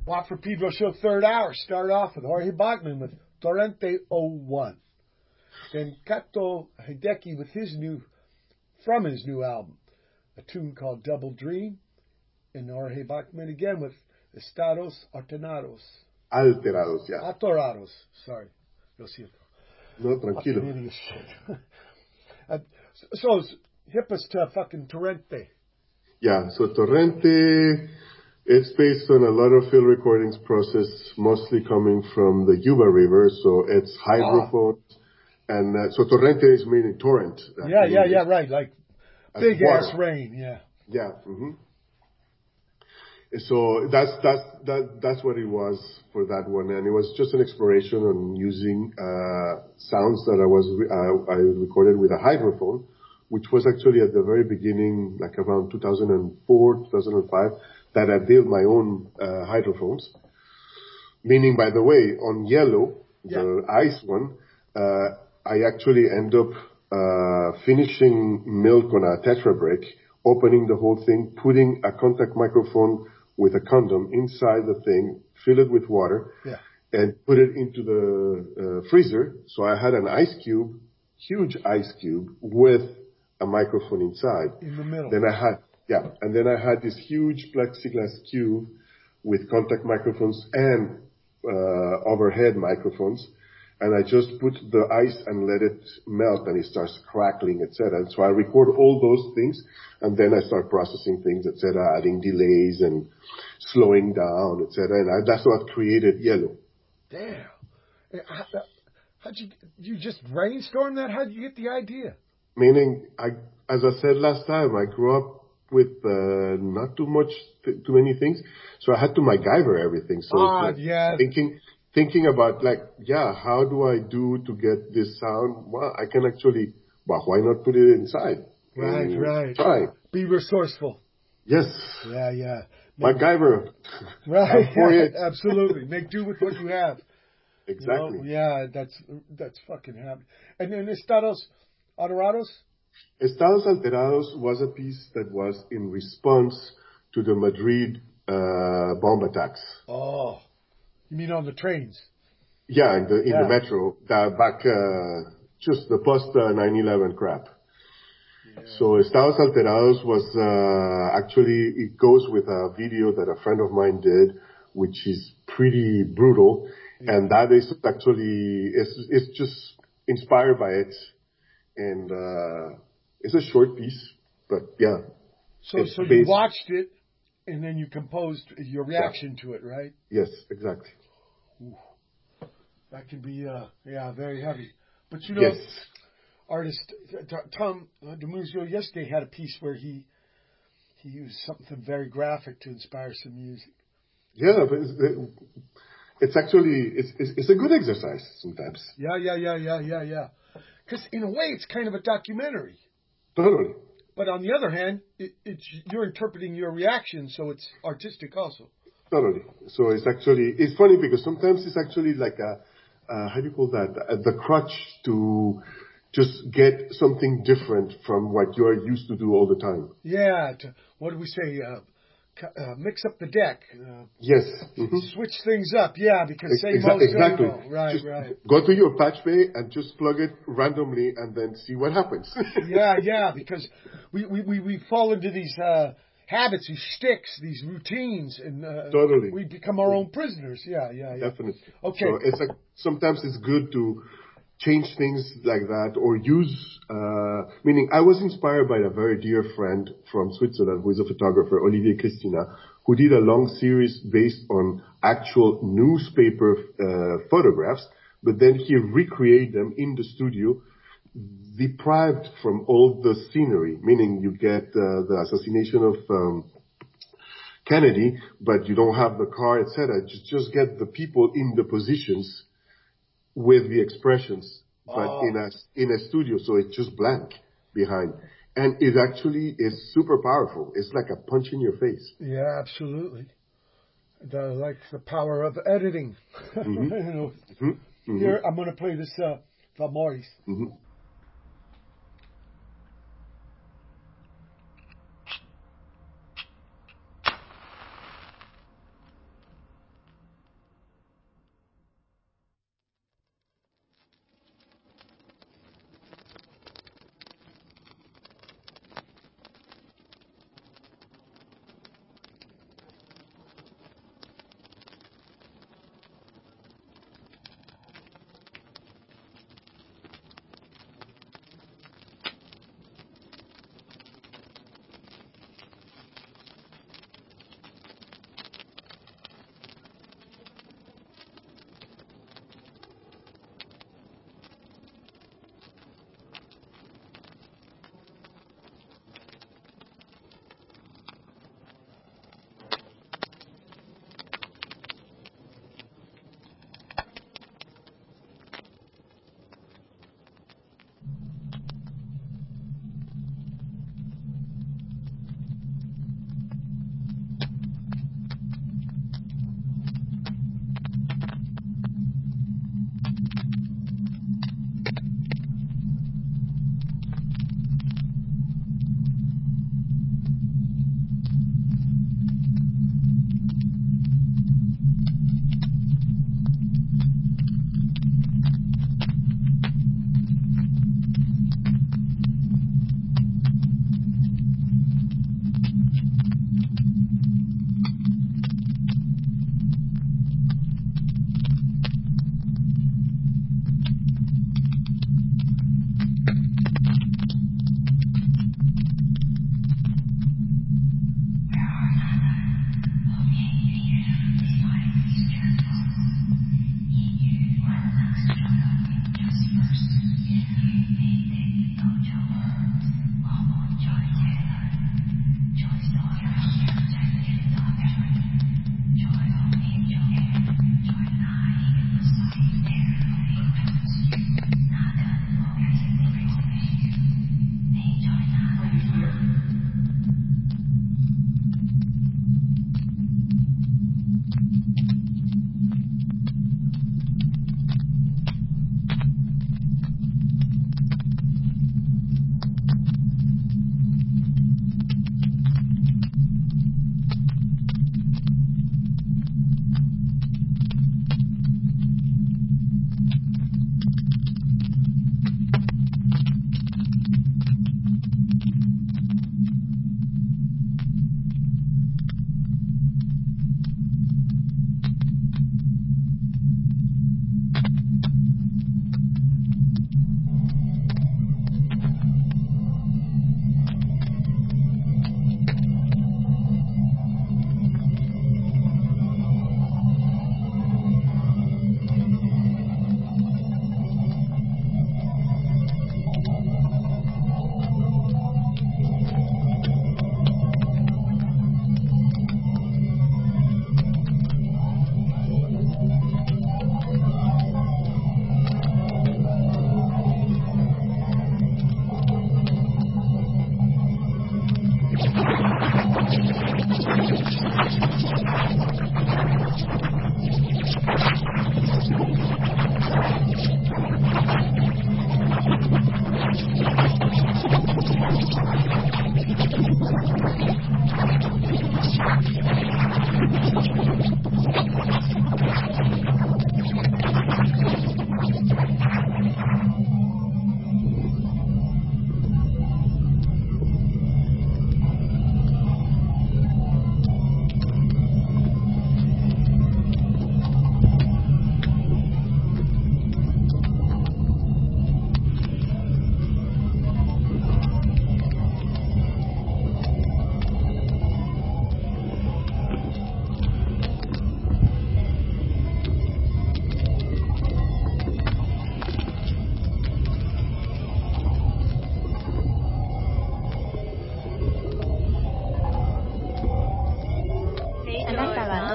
Watford Pedro Show third hour. Start off with Jorge Bachman with Torrente oh one. Then Kato Hideki with his new, from his new album, a tune called Double Dream. And Jorge Bachman again with Estados Alterados. Alterados, yeah. Atorados, sorry. Lo siento. No, tranquilo. Fucking idiot shit. uh, so, hip us to fucking Torrente. Yeah, so Torrente, it's based on a lot of field recordings process, mostly coming from the Yuba River, so it's hydrophones. Oh. And uh, so Torrente is meaning torrent. Yeah, yeah, yeah, right. Like big water. ass rain, yeah. Yeah. Mm-hmm. So that's that's that that's what it was for that one, and it was just an exploration on using uh, sounds that I was uh, I recorded with a hydrophone, which was actually at the very beginning, like around two thousand four, two thousand five, that I built my own uh, hydrophones. Meaning, by the way, on Yellow, yeah. the ice one, uh, I actually end up uh, finishing milk on a Tetra Brick, opening the whole thing, putting a contact microphone with a condom inside the thing, fill it with water, yeah. and put it into the uh, freezer. So I had an ice cube, huge ice cube, with a microphone inside. In the middle. Then I had, yeah, and then I had this huge plexiglass cube with contact microphones and uh, overhead microphones. And I just put the ice and let it melt, and it starts crackling, et cetera. And so I record all those things, and then I start processing things, et cetera, adding delays and slowing down, et cetera. And I, that's what created Yellow. Damn. How, how'd you, you just brainstorm that? How'd you get the idea? Meaning, I, as I said last time, I grew up with uh, not too much, th- too many things, so I had to MacGyver everything. So ah, like yeah. thinking. Thinking about like, yeah, how do I do to get this sound? Well, I can actually, well, why not put it inside? Right, right. Try. Be resourceful. Yes. Yeah, yeah. Make, MacGyver. Right. Yeah, absolutely. Make do with what you have. Exactly. You know? Yeah, that's that's fucking happy. And then Estados Alterados? Estados Alterados was a piece that was in response to the Madrid uh, bomb attacks. Oh. You mean on the trains? Yeah, in the in yeah. the metro, uh, back uh, just the post uh, nine eleven crap. Yeah. So Estados Alterados was uh, actually, it goes with a video that a friend of mine did, which is pretty brutal, yeah. and that is actually it's it's just inspired by it, and uh, it's a short piece, but yeah. So so you watched it. And then you composed your reaction yeah. to it, right? Yes, exactly. Ooh. That can be, uh, yeah, very heavy. But you know, yes. artist Tom DeMuzio yesterday had a piece where he he used something very graphic to inspire some music. Yeah, but it's, it's actually it's, it's it's a good exercise sometimes. Yeah, yeah, yeah, yeah, yeah, yeah. Because in a way, it's kind of a documentary. Totally. But on the other hand, it, it's you're interpreting your reaction, so it's artistic also. Totally. So it's actually, it's funny because sometimes it's actually like a, uh, how do you call that? Uh, the crutch to just get something different from what you are used to do all the time. Yeah. To, what do we say? Uh, uh, mix up the deck. Uh, yes. Mm-hmm. Switch things up. Yeah, because same Exa- old, exactly. same old. Right, just right. Go to your patch bay and just plug it randomly and then see what happens. yeah, yeah, because we, we, we, we fall into these uh, habits, these sticks, these routines, and uh, totally. we become our own prisoners. Yeah, yeah, yeah. Definitely. Okay. So it's like sometimes it's good to change things like that or use, uh, meaning I was inspired by a very dear friend from Switzerland who is a photographer, Olivier Christina, who did a long series based on actual newspaper uh, photographs, but then he recreated them in the studio, deprived from all the scenery, meaning you get uh, the assassination of um, Kennedy, but you don't have the car, et cetera. Just, just get the people in the positions with the expressions, but oh. in a in a studio, so it's just blank behind, and it actually is super powerful. It's like a punch in your face. Yeah, absolutely. The like the power of editing. Mm-hmm. you know, mm-hmm. Here I'm going to play this uh, Valmoris. Mm-hmm.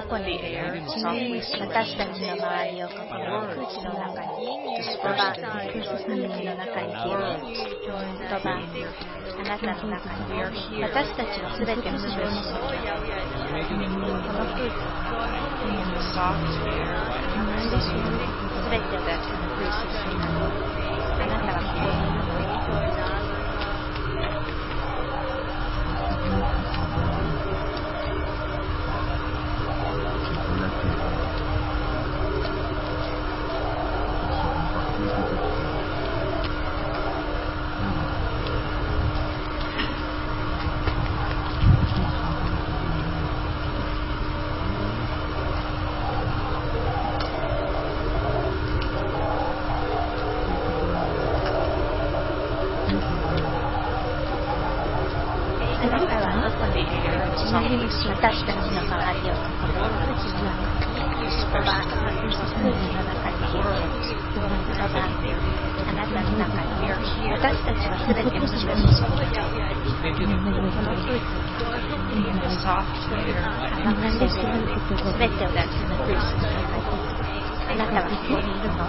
こにいるの？私たちの周りを囲む空気の中に言葉、空気の中に言葉、あなたの中に私たちはすべて結びついている。この空気の中にすべてが結びついている。あなたはここにいるの？私たちの周りを囲む空気の中に言葉、空気の中に言葉、あなたの中に私たちはすべて結びついている。この空気の中にすべてが結びついている。あなたはここにいるの？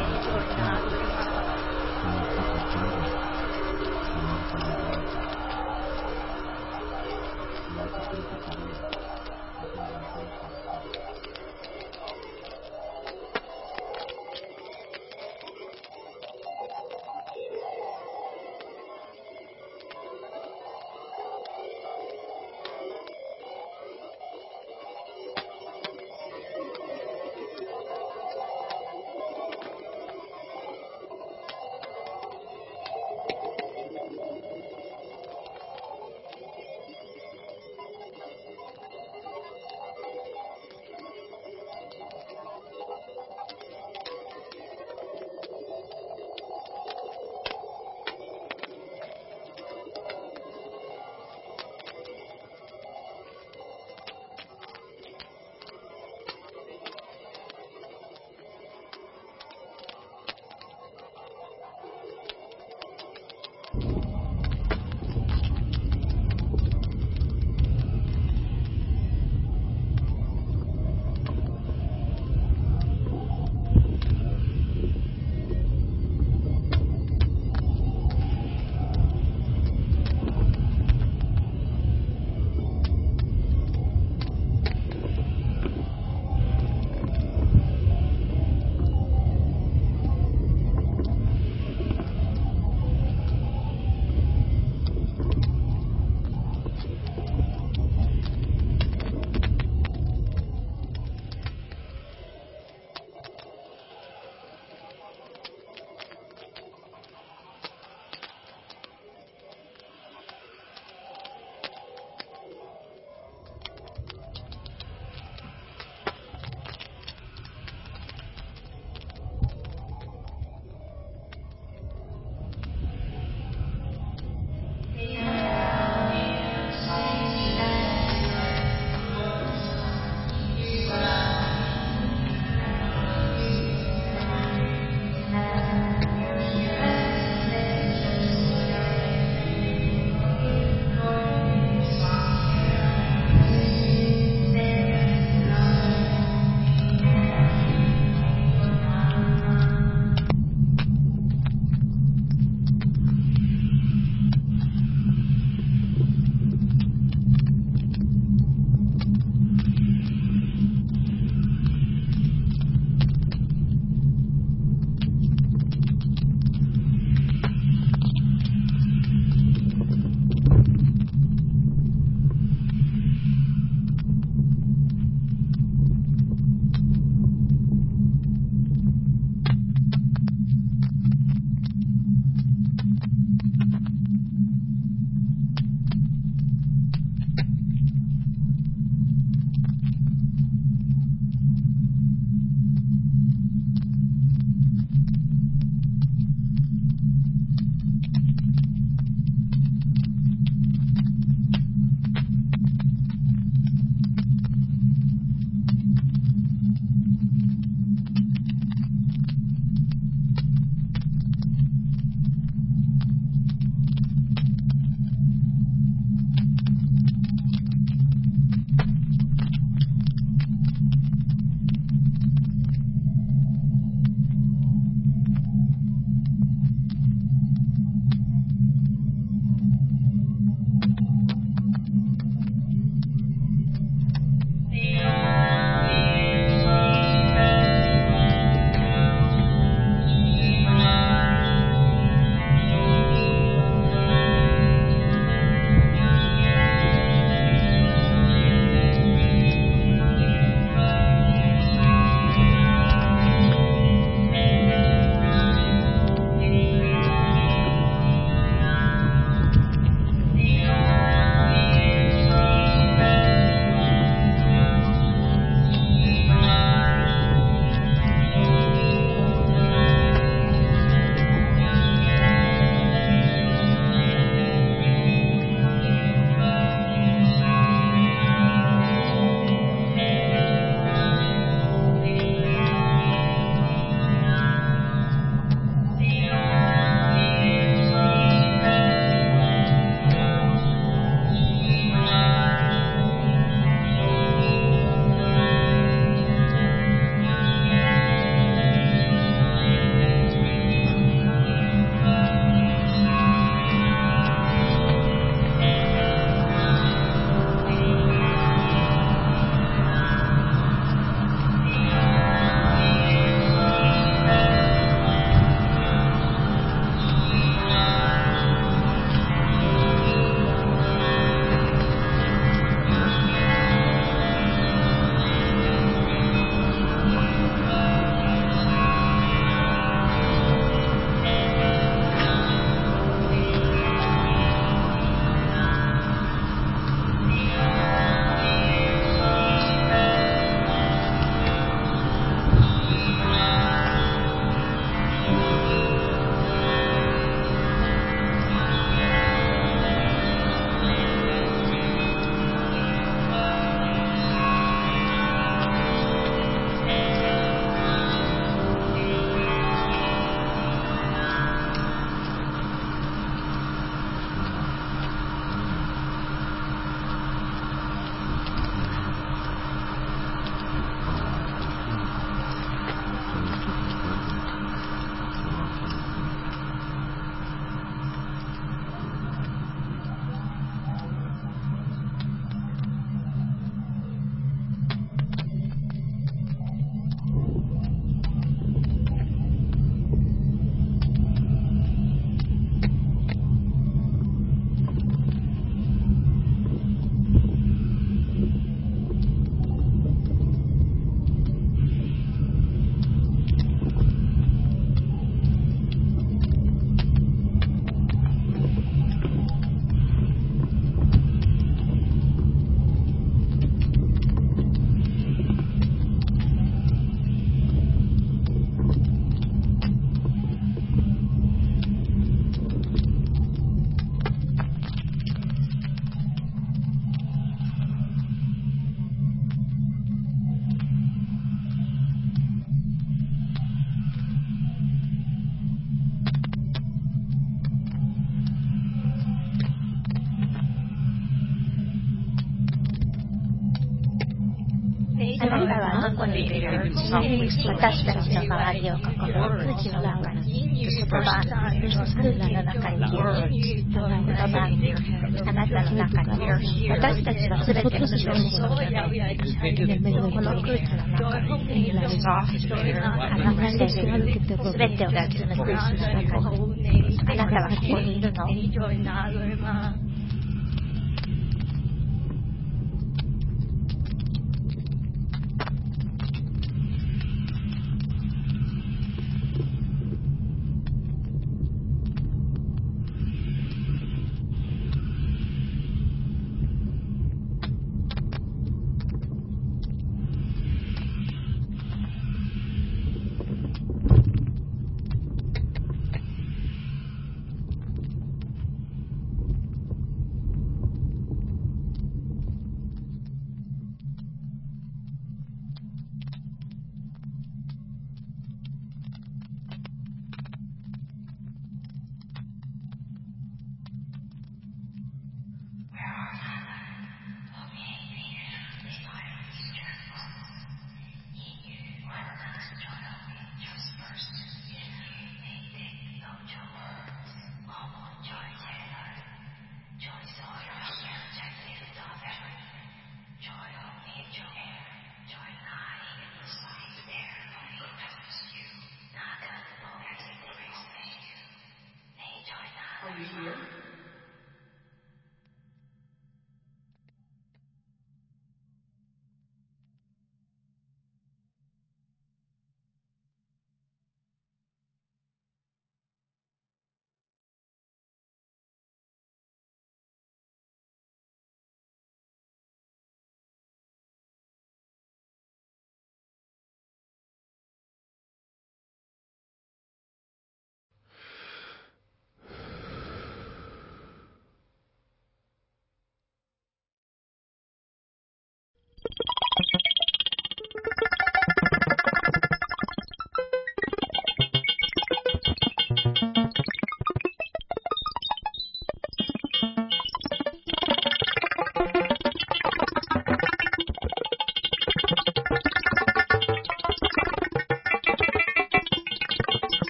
あなたはどこにいるの？私たちの周りを囲む空気の中に、言葉、空気の中にいる。言葉、あなたの中に。私たちはすべての中心をこの空気の中に、話している。すべてを包む空気の中に。あなたはここにいるの？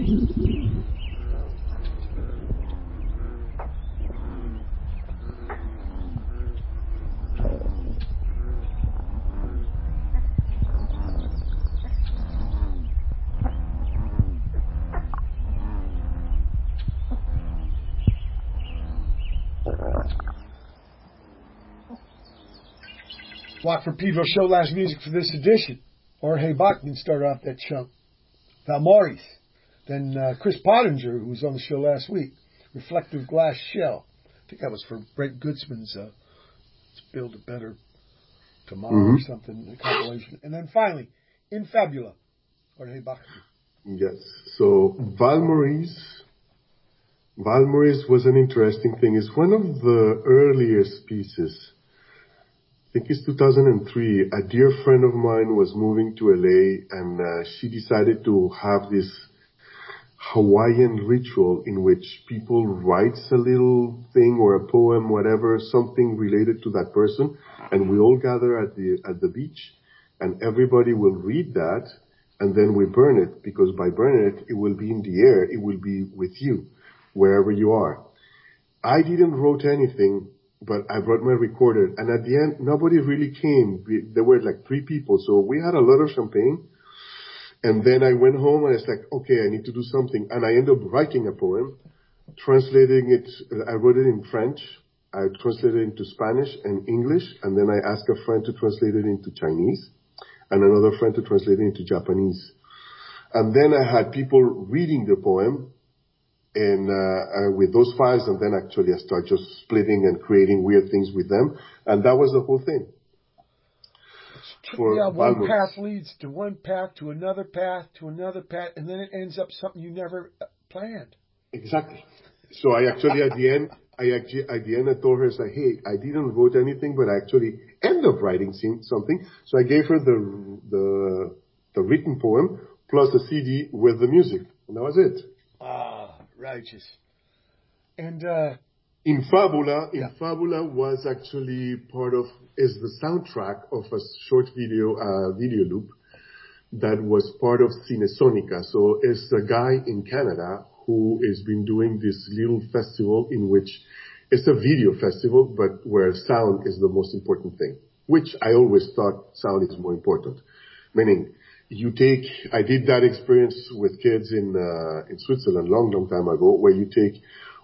Walk for Pedro show last music for this edition. Jorge Bachman started off that chunk. Valmores. Then uh, Chris Pottinger, who was on the show last week. Reflective Glass Shell. I think that was for Brent Goodsman's uh, Let's Build a Better Tomorrow mm-hmm. or something, a compilation. And then finally, Infabula. Jorge Bachman. Yes. So Valmores. Valmores was an interesting thing. It's one of the earliest pieces. I think it's two thousand three. A dear friend of mine was moving to L A and uh, she decided to have this Hawaiian ritual in which people writes a little thing or a poem, whatever, something related to that person, and we all gather at the at the beach, and everybody will read that, and then we burn it, because by burning it, it will be in the air, it will be with you, wherever you are. I didn't wrote anything, but I brought my recorder, and at the end, nobody really came. We, there were like three people, so we had a lot of champagne. And then I went home and I was like, okay, I need to do something. And I ended up writing a poem, translating it. I wrote it in French. I translated it into Spanish and English. And then I asked a friend to translate it into Chinese and another friend to translate it into Japanese. And then I had people reading the poem and uh, uh, with those files. And then actually I started just splitting and creating weird things with them. And that was the whole thing. Yeah, one Valmores. Path leads to one path, to another path, to another path, and then it ends up something you never planned. Exactly. So I actually, at the end, I actually, at the end, I told her, like, hey, I didn't wrote anything, but I actually end up writing something. So I gave her the the the written poem plus a C D with the music, and that was it. Ah, righteous. And uh, Infabula, yeah. Infabula was actually part of, is the soundtrack of a short video, uh, video loop that was part of Cinesonica. So it's a guy in Canada who has been doing this little festival in which it's a video festival, but where sound is the most important thing, which I always thought sound is more important. Meaning, you take, I did that experience with kids in, uh, in Switzerland long, long time ago, where you take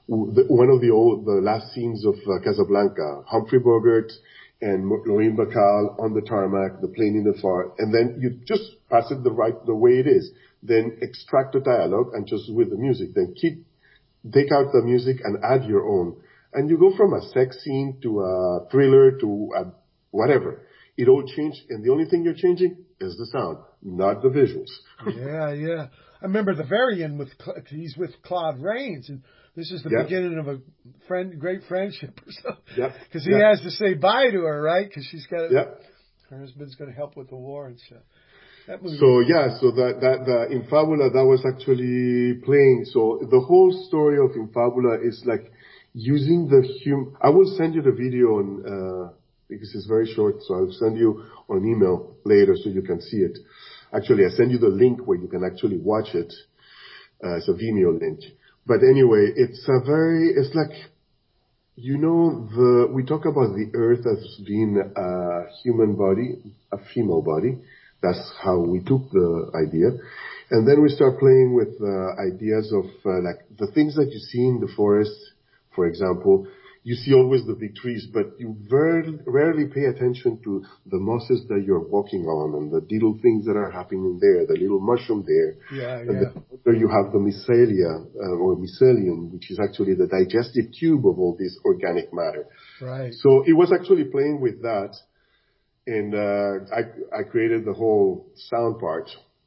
one of the old, the last scenes of uh, Casablanca, Humphrey Bogart and Lorraine Bacall on the tarmac, the plane in the far, and then you just pass it the right, the way it is. Then extract the dialogue and just with the music. Then keep, take out the music and add your own. And you go from a sex scene to a thriller to a whatever. It all changed, and the only thing you're changing is the sound, not the visuals. yeah, yeah. I remember the very end with, he's with Claude Rains, and this is the yep. beginning of a friend, great friendship or something. Yep. Because he yep. has to say bye to her, right? Because she's got, yep. her husband's going to help with the war and stuff. That movie so yeah, so that that the Infabula that was actually playing. So the whole story of Infabula is like using the hum. I will send you the video on uh, because it's very short. So I'll send you on email later so you can see it. Actually, I send you the link where you can actually watch it. Uh, it's a Vimeo link. But anyway, it's a very, it's like, you know, the, we talk about the earth as being a human body, a female body. That's how we took the idea. And then we start playing with uh, ideas of uh, like the things that you see in the forest, for example. You see always the big trees, but you very rarely pay attention to the mosses that you're walking on and the little things that are happening there, the little mushroom there. Yeah, and yeah. There you have the mycelia, uh, or mycelium, which is actually the digestive tube of all this organic matter. Right. So it was actually playing with that, and uh, I, I created the whole sound part,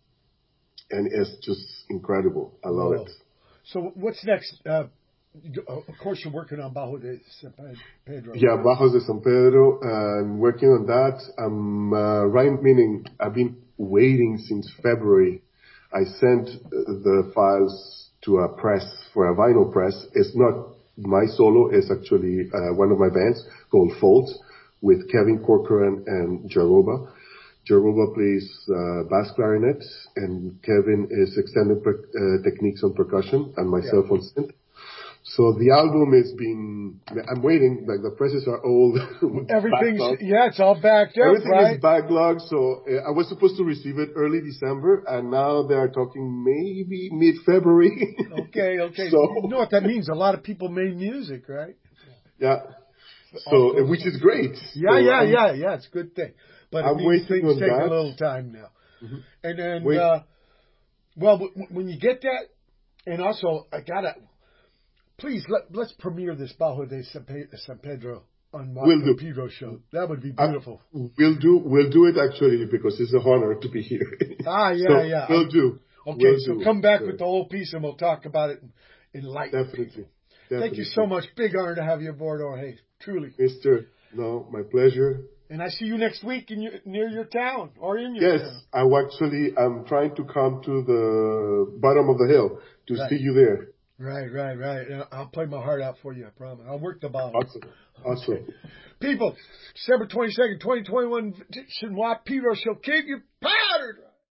and it's just incredible. I love Whoa. it. So what's next? Uh, Of course, you're working on Bajo de San Pedro. Yeah, Bajos de San Pedro. Uh, I'm working on that. I'm uh, right, meaning I've been waiting since February. I sent the files to a press for a vinyl press. It's not my solo. It's actually uh, one of my bands called Fault with Kevin Corcoran and Jaroba Jeroba plays uh, bass clarinet, and Kevin is extended per- uh, techniques on percussion, and myself yeah. on synth. So the album is being, I'm waiting, like the presses are all Everything's, yeah, it's all backed up, Everything right? is backlogged, so uh, I was supposed to receive it early December, and now they are talking maybe mid-February. Okay, okay. So, you know what that means? A lot of people made music, right? Yeah. So, uh, which is great. Yeah, so yeah, I'm, yeah, yeah, it's a good thing. But it I'm means things on take that. a little time now. Mm-hmm. And then, uh, well, w- when you get that, and also, I gotta, please, let, let's premiere this Bajo de San Pedro on Marco we'll Pedro show. That would be beautiful. Uh, we'll do we'll do it actually because it's an honor to be here. Ah, yeah, so yeah. We'll do. Okay, we'll so do. come back sure. with the whole piece and we'll talk about it in light. Definitely. Definitely. Thank you so much. Big honor to have you aboard, Jorge. Truly. Mister No, my pleasure. And I see you next week in your, near your town or in your yes, town. Yes, I actually I'm trying to come to the bottom of the hill to right. see you there. Right, right, right. I'll play my heart out for you, I promise. I'll work the ball. Awesome. Awesome. Okay. People, December twenty-second, twenty twenty-one, Chinois Pedro Show. Keep you powdered.